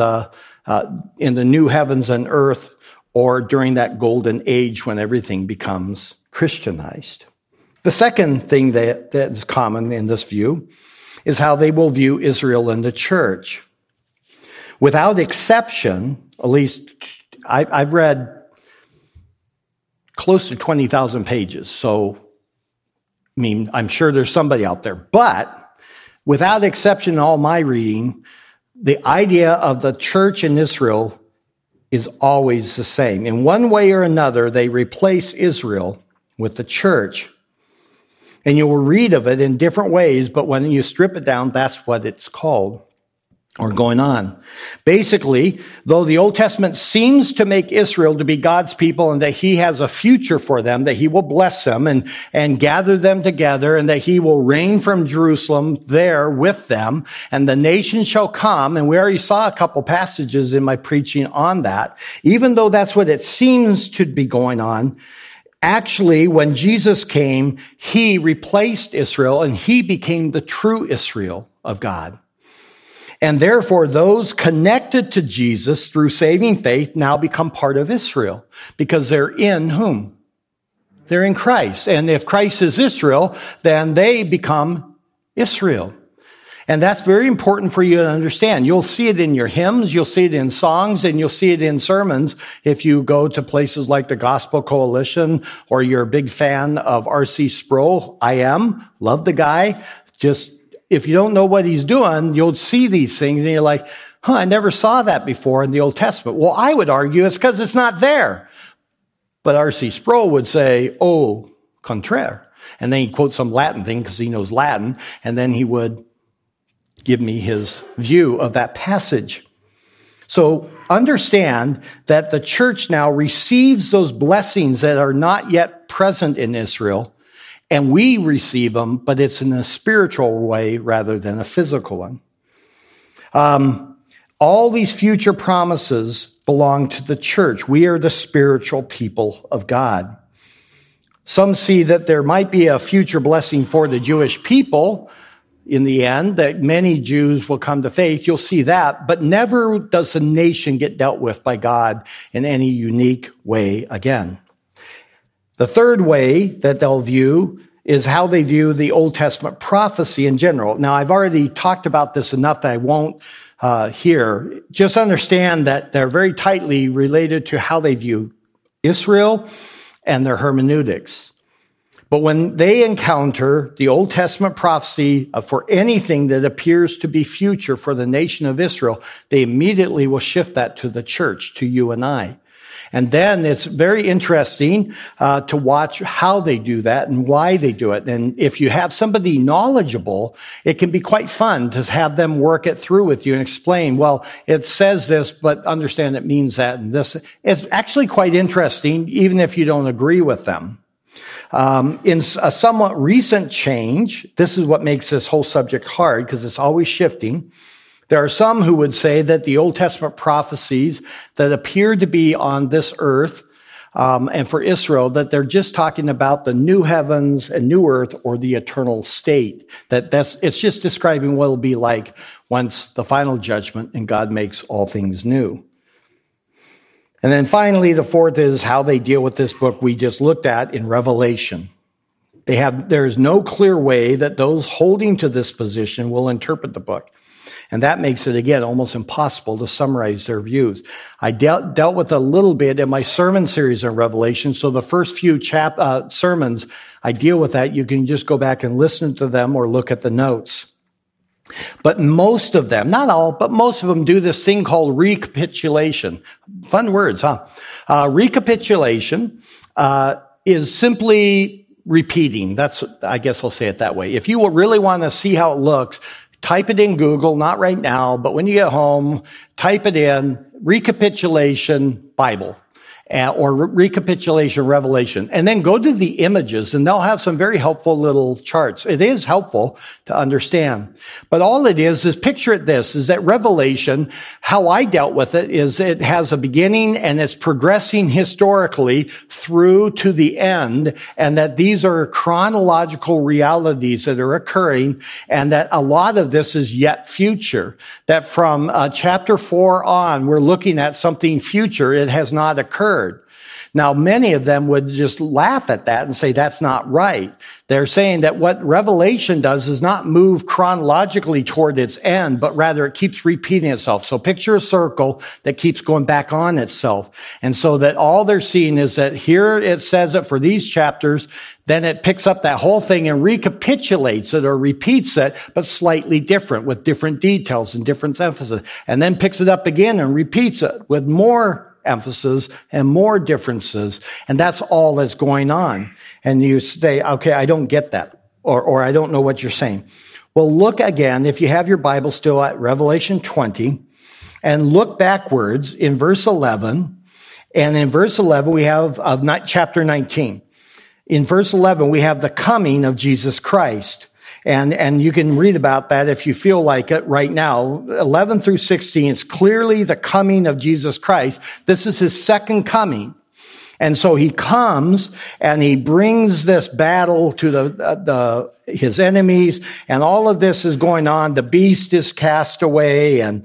in the new heavens and earth, or during that golden age when everything becomes Christianized. The second thing that is common in this view is how they will view Israel and the church. Without exception, at least I've read close to 20,000 pages, so I mean, I'm sure there's somebody out there, but without exception in all my reading, the idea of the church in Israel is always the same. In one way or another, they replace Israel with the church. And you will read of it in different ways, but when you strip it down, that's what it's called. or going on. Basically, though the Old Testament seems to make Israel to be God's people and that he has a future for them, that he will bless them and gather them together and that he will reign from Jerusalem there with them and the nation shall come. And we already saw a couple passages in my preaching on that. Even though that's what it seems to be going on, actually, when Jesus came, he replaced Israel and he became the true Israel of God. And therefore, those connected to Jesus through saving faith now become part of Israel because they're in whom? They're in Christ. And if Christ is Israel, then they become Israel. And that's very important for you to understand. You'll see it in your hymns, you'll see it in songs, and you'll see it in sermons if you go to places like the Gospel Coalition or you're a big fan of R.C. Sproul. I am. Love the guy. Just if you don't know what he's doing, you'll see these things and you're like, I never saw that before in the Old Testament. Well, I would argue it's because it's not there. But R.C. Sproul would say, au contraire. And then he'd quote some Latin thing because he knows Latin. And then he would give me his view of that passage. So understand that the church now receives those blessings that are not yet present in Israel. And we receive them, but it's in a spiritual way rather than a physical one. All these future promises belong to the church. We are the spiritual people of God. Some see that there might be a future blessing for the Jewish people in the end, that many Jews will come to faith. You'll see that, but never does the nation get dealt with by God in any unique way again. The third way that they'll view is how they view the Old Testament prophecy in general. Now, I've already talked about this enough that I won't here. Just understand that they're very tightly related to how they view Israel and their hermeneutics. But when they encounter the Old Testament prophecy for anything that appears to be future for the nation of Israel, they immediately will shift that to the church, to you and I. And then it's very interesting to watch how they do that and why they do it. And if you have somebody knowledgeable, it can be quite fun to have them work it through with you and explain, well, it says this, but understand it means that and this. It's actually quite interesting, even if you don't agree with them. In a somewhat recent change, this is what makes this whole subject hard because it's always shifting. There are some who would say that the Old Testament prophecies that appear to be on this earth and for Israel, that they're just talking about the new heavens and new earth or the eternal state. It's just describing what it'll be like once the final judgment and God makes all things new. And then finally, the fourth is how they deal with this book we just looked at in Revelation. There's no clear way that those holding to this position will interpret the book. And that makes it, again, almost impossible to summarize their views. I dealt with a little bit in my sermon series on Revelation. So the first few sermons, I deal with that. You can just go back and listen to them or look at the notes. But most of them, not all, but most of them do this thing called recapitulation. Fun words, huh? Recapitulation is simply repeating. I guess I'll say it that way. If you really want to see how it looks, type it in Google, not right now, but when you get home, type it in, recapitulation Bible. Or recapitulation Revelation. And then go to the images and they'll have some very helpful little charts. It is helpful to understand. But all it is picture it this, is that Revelation, how I dealt with it is it has a beginning and it's progressing historically through to the end, and that these are chronological realities that are occurring, and that a lot of this is yet future. That from chapter 4 on, we're looking at something future. It has not occurred. Now, many of them would just laugh at that and say that's not right. They're saying that what Revelation does is not move chronologically toward its end, but rather it keeps repeating itself. So picture a circle that keeps going back on itself. And so that all they're seeing is that here it says it for these chapters, then it picks up that whole thing and recapitulates it or repeats it, but slightly different with different details and different emphasis. And then picks it up again and repeats it with more emphasis and more differences. And that's all that's going on. And you say, okay, I don't get that. Or I don't know what you're saying. Well, look again, if you have your Bible still, at Revelation 20, and look backwards in verse 11. And in verse 11, we have chapter 19. In verse 11, we have the coming of Jesus Christ. And you can read about that if you feel like it right now. 11 through 16, it's clearly the coming of Jesus Christ. This is his second coming. And so he comes and he brings this battle to his enemies, and all of this is going on. The beast is cast away, and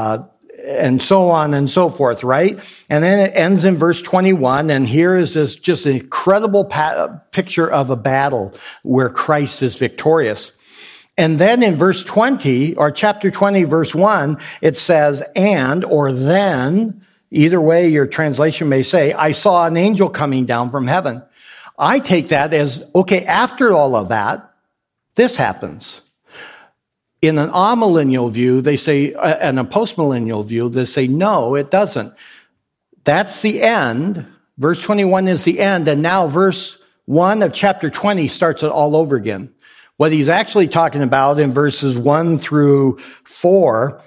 so on and so forth, right? And then it ends in verse 21, and here is this just an incredible picture of a battle where Christ is victorious. And then in verse 20, or chapter 20, verse 1, it says, and, or then, either way your translation may say, I saw an angel coming down from heaven. I take that as, okay, after all of that, this happens. In an amillennial view, they say, and a postmillennial view, they say, no, it doesn't. That's the end. Verse 21 is the end, and now verse 1 of chapter 20 starts it all over again. What he's actually talking about in verses 1 through 4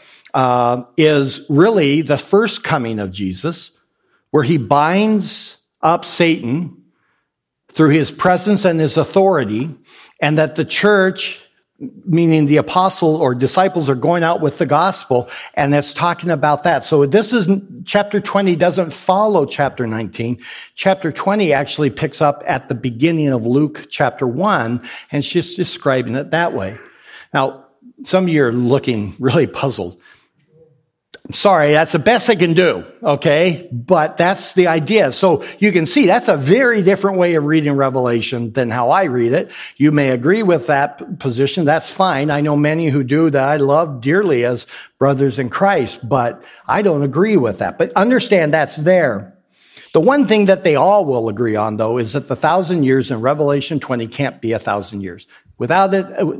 is really the first coming of Jesus, where he binds up Satan through his presence and his authority, and that the church, meaning the apostle or disciples, are going out with the gospel, and it's talking about that. So this is, chapter 20 doesn't follow chapter 19. Chapter 20 actually picks up at the beginning of Luke chapter 1, and it's just describing it that way. Now, some of you are looking really puzzled. I'm sorry, that's the best I can do, okay? But that's the idea. So you can see that's a very different way of reading Revelation than how I read it. You may agree with that position. That's fine. I know many who do that I love dearly as brothers in Christ, but I don't agree with that. But understand that's there. The one thing that they all will agree on, though, is that the 1,000 years in Revelation 20 can't be 1,000 years. Without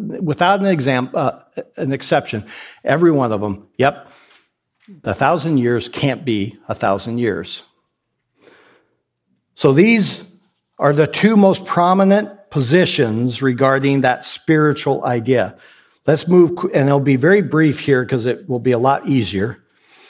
an exception, every one of them, yep, the 1,000 years can't be 1,000 years. So these are the two most prominent positions regarding that spiritual idea. Let's move, and it'll be very brief here because it will be a lot easier,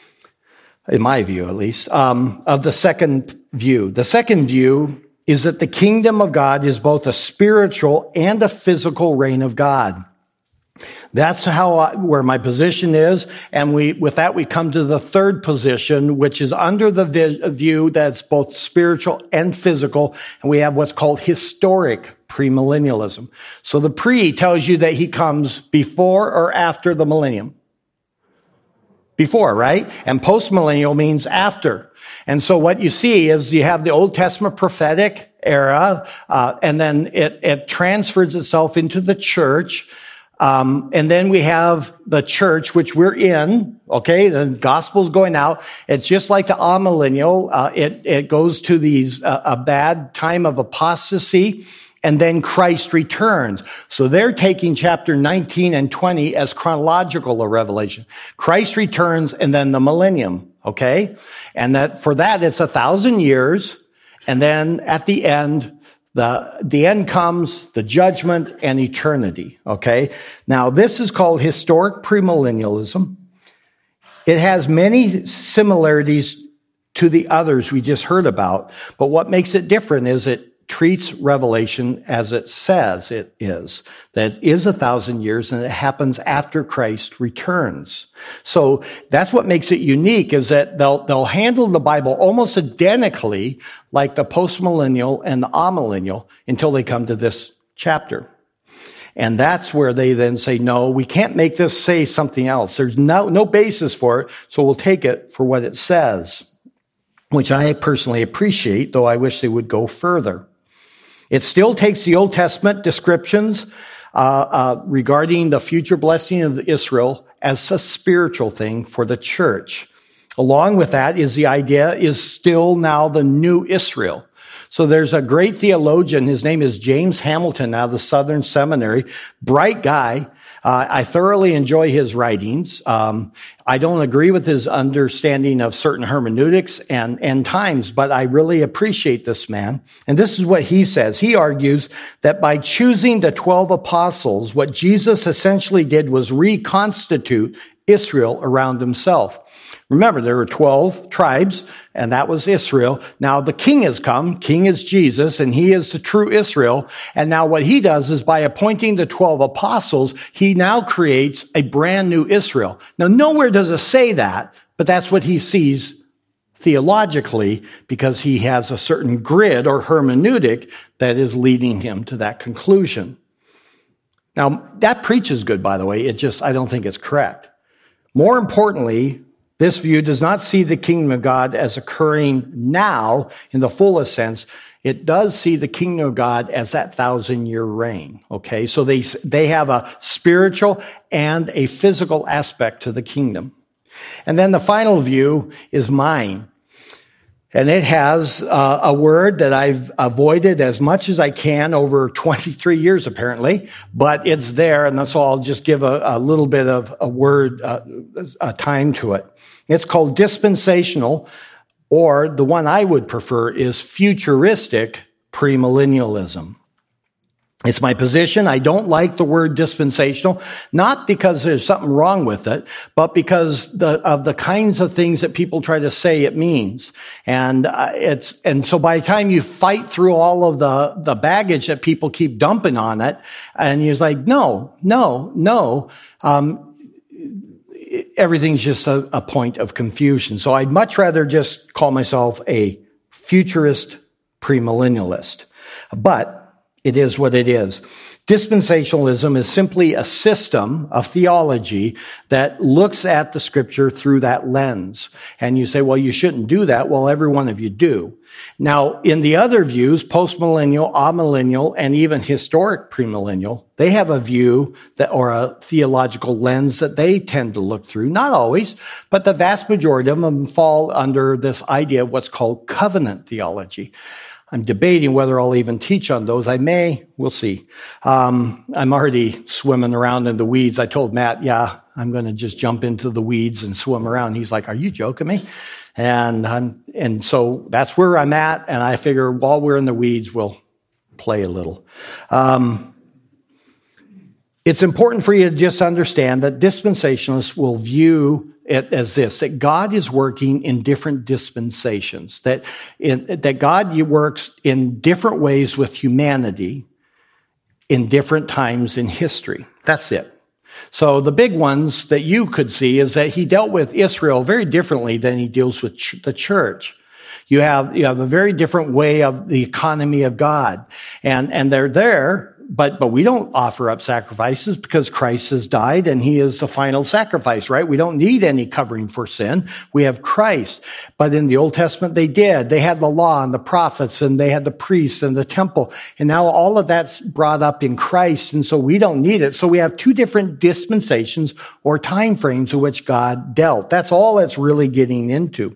in my view at least, of the second view. The second view is that the kingdom of God is both a spiritual and a physical reign of God. That's where my position is, and with that we come to the third position, which is under the view that's both spiritual and physical, and we have what's called historic premillennialism. So the pre tells you that he comes before or after the millennium. Before, right? And postmillennial means after. And so what you see is you have the Old Testament prophetic era, and then it transfers itself into the church. And then we have the church, which we're in, okay? The gospel's going out. It's just like the amillennial. It goes to a bad time of apostasy, and then Christ returns. So they're taking chapter 19 and 20 as chronological of Revelation. Christ returns, and then the millennium, okay? And for that, it's 1,000 years, and then at the end, the end comes, the judgment and eternity, okay? Now, this is called historic premillennialism. It has many similarities to the others we just heard about, but what makes it different is it treats Revelation as it says it is. That it is 1,000 years, and it happens after Christ returns. So that's what makes it unique, is that they'll handle the Bible almost identically like the postmillennial and the amillennial until they come to this chapter. And that's where they then say, no, we can't make this say something else. There's no basis for it, so we'll take it for what it says, which I personally appreciate, though I wish they would go further. It still takes the Old Testament descriptions regarding the future blessing of Israel as a spiritual thing for the church. Along with that is the idea is still now the new Israel. So there's a great theologian, his name is James Hamilton, out of the Southern Seminary, bright guy, I thoroughly enjoy his writings. I don't agree with his understanding of certain hermeneutics and end times, but I really appreciate this man. And this is what he says. He argues that by choosing the 12 apostles, what Jesus essentially did was reconstitute Israel around himself. Remember, there were 12 tribes, and that was Israel. Now the king has come. King is Jesus, and he is the true Israel. And now what he does is by appointing the 12 apostles, he now creates a brand new Israel. Now, nowhere does it say that, but that's what he sees theologically, because he has a certain grid or hermeneutic that is leading him to that conclusion. Now, that preaches good, by the way. I don't think it's correct. More importantly, this view does not see the kingdom of God as occurring now in the fullest sense. It does see the kingdom of God as that 1,000-year reign. Okay, so they have a spiritual and a physical aspect to the kingdom. And then the final view is mine. And it has a word that I've avoided as much as I can over 23 years, apparently, but it's there, and so I'll just give a little bit of a word, a time to it. It's called dispensational, or the one I would prefer is futuristic premillennialism. It's my position. I don't like the word dispensational, not because there's something wrong with it, but because of the kinds of things that people try to say it means. And so by the time you fight through all of the baggage that people keep dumping on it, and you're like, no, everything's just a point of confusion. So I'd much rather just call myself a futurist premillennialist. But it is what it is. Dispensationalism is simply a system of theology that looks at the scripture through that lens. And you say, well, you shouldn't do that. Well, every one of you do. Now, in the other views, postmillennial, amillennial, and even historic premillennial, they have a view or a theological lens that they tend to look through. Not always, but the vast majority of them fall under this idea of what's called covenant theology. I'm debating whether I'll even teach on those. I may. We'll see. I'm already swimming around in the weeds. I told Matt, I'm going to just jump into the weeds and swim around. He's like, are you joking me? And so that's where I'm at. And I figure while we're in the weeds, we'll play a little. It's important for you to just understand that dispensationalists will view it as this, that God is working in different dispensations, that God works in different ways with humanity in different times in history. That's it. So the big ones that you could see is that he dealt with Israel very differently than he deals with the church. You have a very different way of the economy of God, and they're there. But we don't offer up sacrifices because Christ has died and he is the final sacrifice, right? We don't need any covering for sin. We have Christ. But in the Old Testament, they did. They had the law and the prophets and they had the priests and the temple. And now all of that's brought up in Christ. And so we don't need it. So we have two different dispensations or time frames in which God dealt. That's all it's really getting into.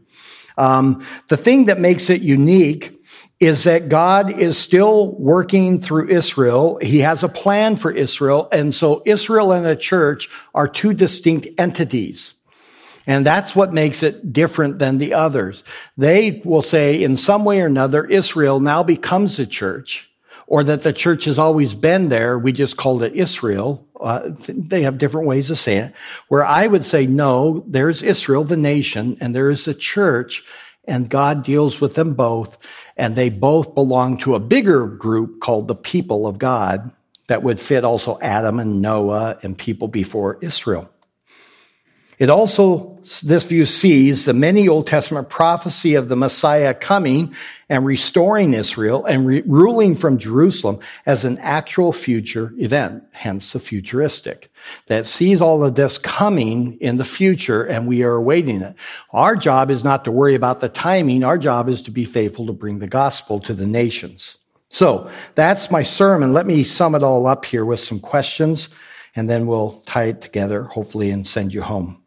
The thing that makes it unique is that God is still working through Israel. He has a plan for Israel. And so Israel and the church are two distinct entities. And that's what makes it different than the others. They will say in some way or another, Israel now becomes a church, or that the church has always been there. We just called it Israel. They have different ways of saying it. Where I would say, no, there's Israel, the nation, and there is a church, and God deals with them both. And they both belong to a bigger group called the people of God that would fit also Adam and Noah and people before Israel. It also, this view sees the many Old Testament prophecy of the Messiah coming and restoring Israel and ruling from Jerusalem as an actual future event, hence the futuristic, that sees all of this coming in the future and we are awaiting it. Our job is not to worry about the timing. Our job is to be faithful to bring the gospel to the nations. So that's my sermon. Let me sum it all up here with some questions, and then we'll tie it together, hopefully, and send you home.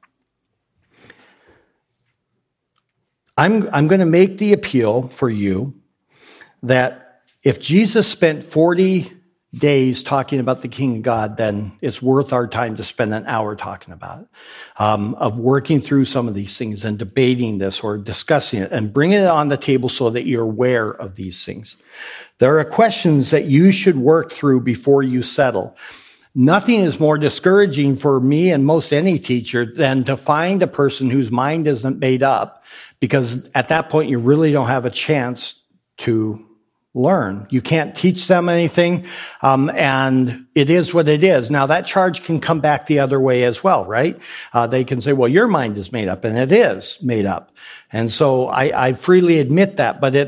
I'm going to make the appeal for you that if Jesus spent 40 days talking about the King of God, then it's worth our time to spend an hour talking about it, of working through some of these things and debating this or discussing it and bringing it on the table so that you're aware of these things. There are questions that you should work through before you settle. Nothing is more discouraging for me and most any teacher than to find a person whose mind isn't made up, because at that point you really don't have a chance to learn. You can't teach them anything, and it is what it is. Now, that charge can come back the other way as well, right? They can say, well, your mind is made up, and it is made up. And so I freely admit that, but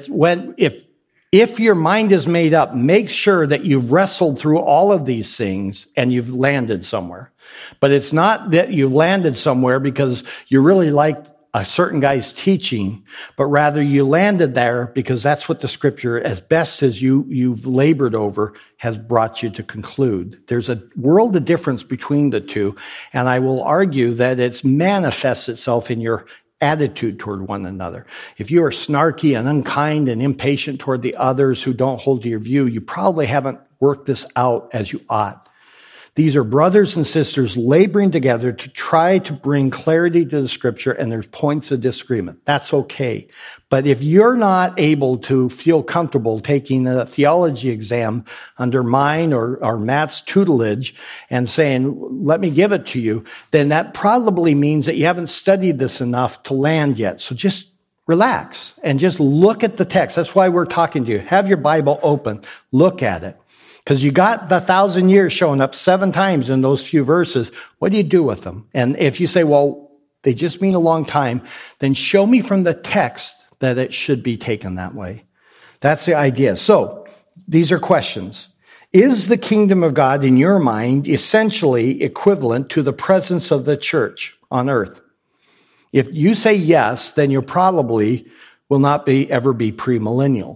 if your mind is made up, make sure that you've wrestled through all of these things and you've landed somewhere. But it's not that you've landed somewhere because you really like a certain guy's teaching, but rather you landed there because that's what the scripture, as best as you've labored over, has brought you to conclude. There's a world of difference between the two, and I will argue that it manifests itself in your attitude toward one another. If you are snarky and unkind and impatient toward the others who don't hold to your view, you probably haven't worked this out as you ought. These are brothers and sisters laboring together to try to bring clarity to the scripture, and there's points of disagreement. That's okay. But if you're not able to feel comfortable taking a theology exam under mine or Matt's tutelage and saying, let me give it to you, then that probably means that you haven't studied this enough to land yet. So just relax and just look at the text. That's why we're talking to you. Have your Bible open. Look at it. Because you got the 1,000 years showing up 7 times in those few verses. What do you do with them? And if you say, well, they just mean a long time, then show me from the text that it should be taken that way. That's the idea. So these are questions. Is the kingdom of God in your mind essentially equivalent to the presence of the church on earth? If you say yes, then you probably will not ever be premillennial.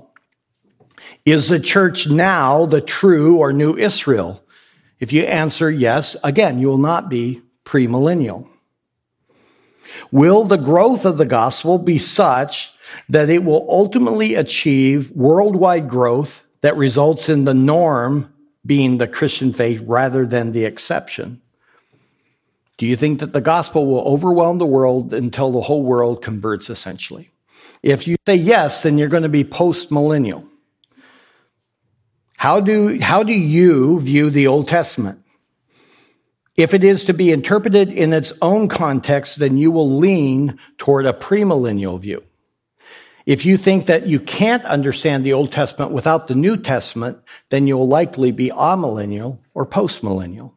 Is the church now the true or new Israel? If you answer yes, again, you will not be premillennial. Will the growth of the gospel be such that it will ultimately achieve worldwide growth that results in the norm being the Christian faith rather than the exception? Do you think that the gospel will overwhelm the world until the whole world converts essentially? If you say yes, then you're going to be post-millennial. How do you view the Old Testament? If it is to be interpreted in its own context, then you will lean toward a premillennial view. If you think that you can't understand the Old Testament without the New Testament, then you'll likely be amillennial or postmillennial.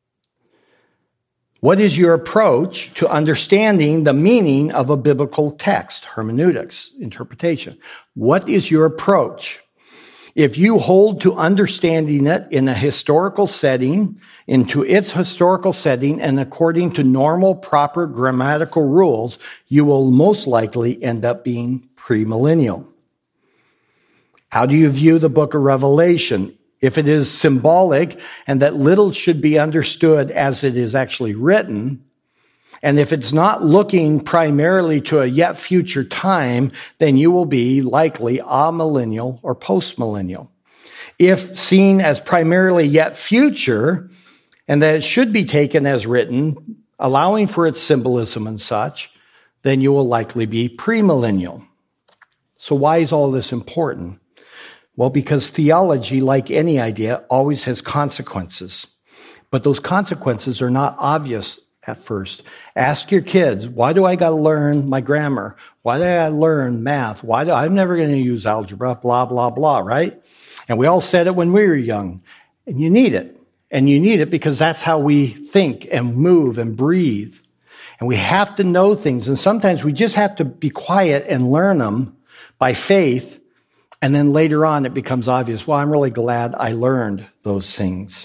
What is your approach to understanding the meaning of a biblical text, hermeneutics, interpretation? What is your approach? If you hold to understanding it in a historical setting, into its historical setting, and according to normal, proper grammatical rules, you will most likely end up being premillennial. How do you view the book of Revelation? If it is symbolic and that little should be understood as it is actually written, and if it's not looking primarily to a yet future time, then you will be likely amillennial or postmillennial. If seen as primarily yet future, and that it should be taken as written, allowing for its symbolism and such, then you will likely be premillennial. So why is all this important? Well, because theology, like any idea, always has consequences. But those consequences are not obvious at first. Ask your kids, why do I got to learn my grammar? Why do I learn math? I'm never going to use algebra, blah, blah, blah, right? And we all said it when we were young. And you need it. And you need it because that's how we think and move and breathe. And we have to know things. And sometimes we just have to be quiet and learn them by faith. And then later on it becomes obvious, well, I'm really glad I learned those things.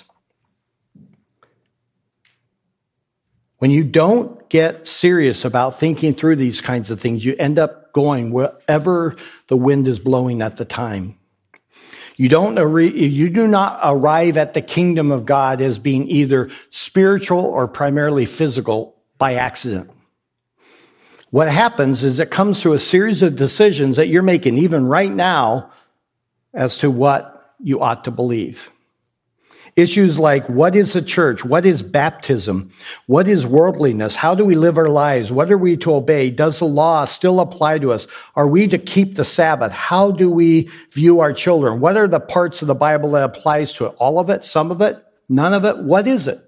When you don't get serious about thinking through these kinds of things, you end up going wherever the wind is blowing at the time. You do not arrive at the kingdom of God as being either spiritual or primarily physical by accident. What happens is it comes through a series of decisions that you're making even right now as to what you ought to believe. Issues like, what is the church? What is baptism? What is worldliness? How do we live our lives? What are we to obey? Does the law still apply to us? Are we to keep the Sabbath? How do we view our children? What are the parts of the Bible that applies to it? All of it? Some of it? None of it? What is it?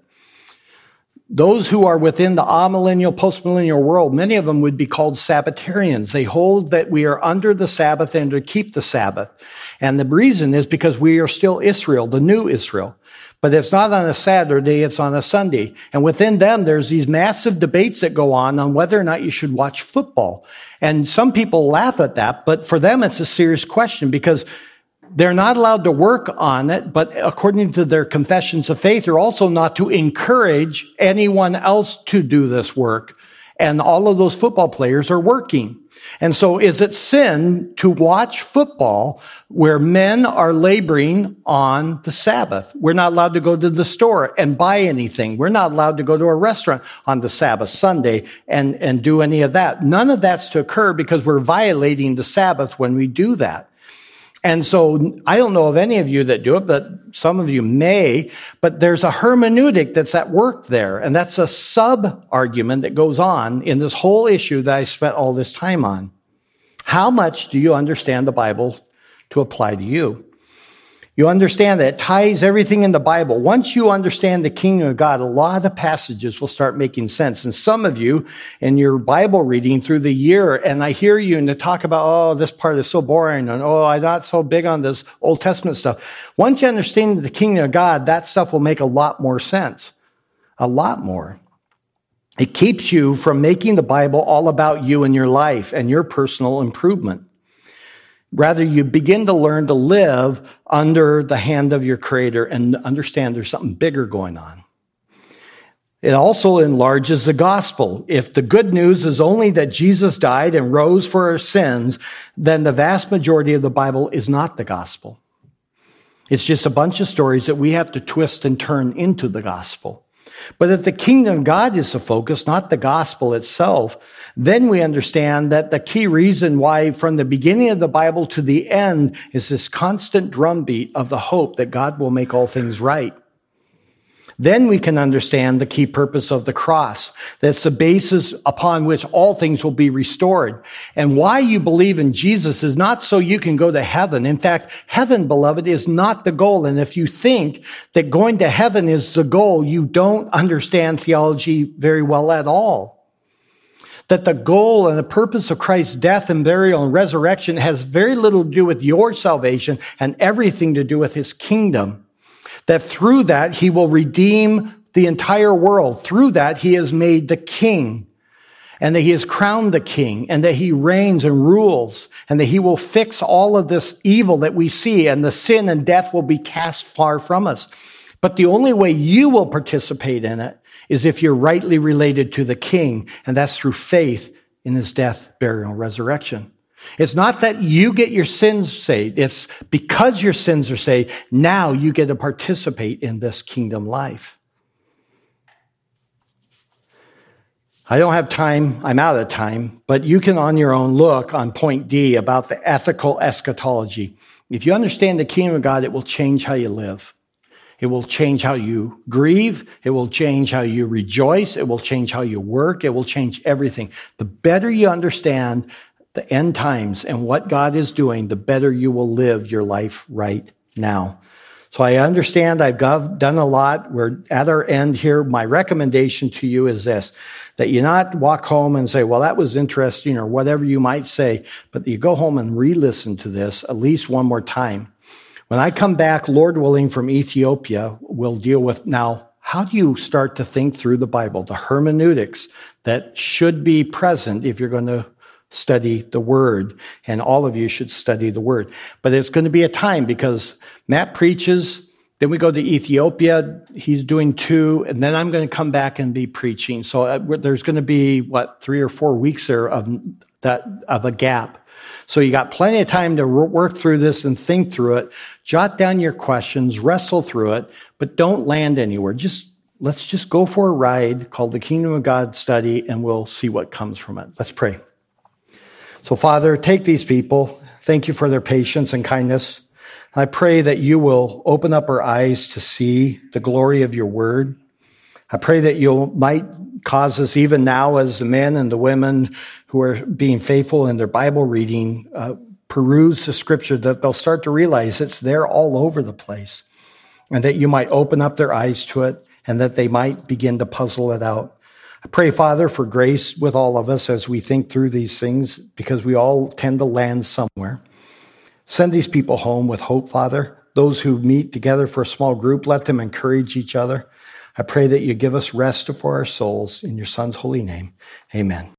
Those who are within the amillennial, postmillennial world, many of them would be called Sabbatarians. They hold that we are under the Sabbath and to keep the Sabbath. And the reason is because we are still Israel, the new Israel. But it's not on a Saturday, it's on a Sunday. And within them, there's these massive debates that go on whether or not you should watch football. And some people laugh at that, but for them, it's a serious question because they're not allowed to work on it, but according to their confessions of faith, they're also not to encourage anyone else to do this work. And all of those football players are working. And so is it sin to watch football where men are laboring on the Sabbath? We're not allowed to go to the store and buy anything. We're not allowed to go to a restaurant on the Sabbath, Sunday, and do any of that. None of that's to occur because we're violating the Sabbath when we do that. And so I don't know of any of you that do it, but some of you may, but there's a hermeneutic that's at work there. And that's a sub-argument that goes on in this whole issue that I spent all this time on. How much do you understand the Bible to apply to you? You understand that it ties everything in the Bible. Once you understand the kingdom of God, a lot of the passages will start making sense. And some of you in your Bible reading through the year, and I hear you and they talk about, oh, this part is so boring, and oh, I'm not so big on this Old Testament stuff. Once you understand the kingdom of God, that stuff will make a lot more sense. A lot more. It keeps you from making the Bible all about you and your life and your personal improvement. Rather, you begin to learn to live under the hand of your Creator and understand there's something bigger going on. It also enlarges the gospel. If the good news is only that Jesus died and rose for our sins, then the vast majority of the Bible is not the gospel. It's just a bunch of stories that we have to twist and turn into the gospel. But if the kingdom of God is the focus, not the gospel itself, then we understand that the key reason why from the beginning of the Bible to the end is this constant drumbeat of the hope that God will make all things right. Then we can understand the key purpose of the cross. That's the basis upon which all things will be restored. And why you believe in Jesus is not so you can go to heaven. In fact, heaven, beloved, is not the goal. And if you think that going to heaven is the goal, you don't understand theology very well at all. That the goal and the purpose of Christ's death and burial and resurrection has very little to do with your salvation and everything to do with his kingdom. That through that, he will redeem the entire world. Through that, he is made the king, and that he is crowned the king, and that he reigns and rules, and that he will fix all of this evil that we see, and the sin and death will be cast far from us. But the only way you will participate in it is if you're rightly related to the king, and that's through faith in his death, burial, and resurrection. It's not that you get your sins saved. It's because your sins are saved, now you get to participate in this kingdom life. I don't have time. I'm out of time. But you can on your own look on point D about the ethical eschatology. If you understand the kingdom of God, it will change how you live. It will change how you grieve. It will change how you rejoice. It will change how you work. It will change everything. The better you understand the end times and what God is doing, the better you will live your life right now. So I understand I've done a lot. We're at our end here. My recommendation to you is this, that you not walk home and say, well, that was interesting or whatever you might say, but you go home and re-listen to this at least one more time. When I come back, Lord willing, from Ethiopia, we'll deal with now, how do you start to think through the Bible, the hermeneutics that should be present if you're going to study the Word, and all of you should study the Word. But it's going to be a time because Matt preaches, then we go to Ethiopia, he's doing 2, and then I'm going to come back and be preaching. So there's going to be, 3 or 4 weeks there of a gap. So you got plenty of time to work through this and think through it, jot down your questions, wrestle through it, but don't land anywhere. Let's just go for a ride called the Kingdom of God Study, and we'll see what comes from it. Let's pray. So, Father, take these people. Thank you for their patience and kindness. I pray that you will open up our eyes to see the glory of your word. I pray that you might cause us even now as the men and the women who are being faithful in their Bible reading, peruse the scripture, that they'll start to realize it's there all over the place, and that you might open up their eyes to it and that they might begin to puzzle it out. I pray, Father, for grace with all of us as we think through these things, because we all tend to land somewhere. Send these people home with hope, Father. Those who meet together for a small group, let them encourage each other. I pray that you give us rest for our souls in your Son's holy name. Amen.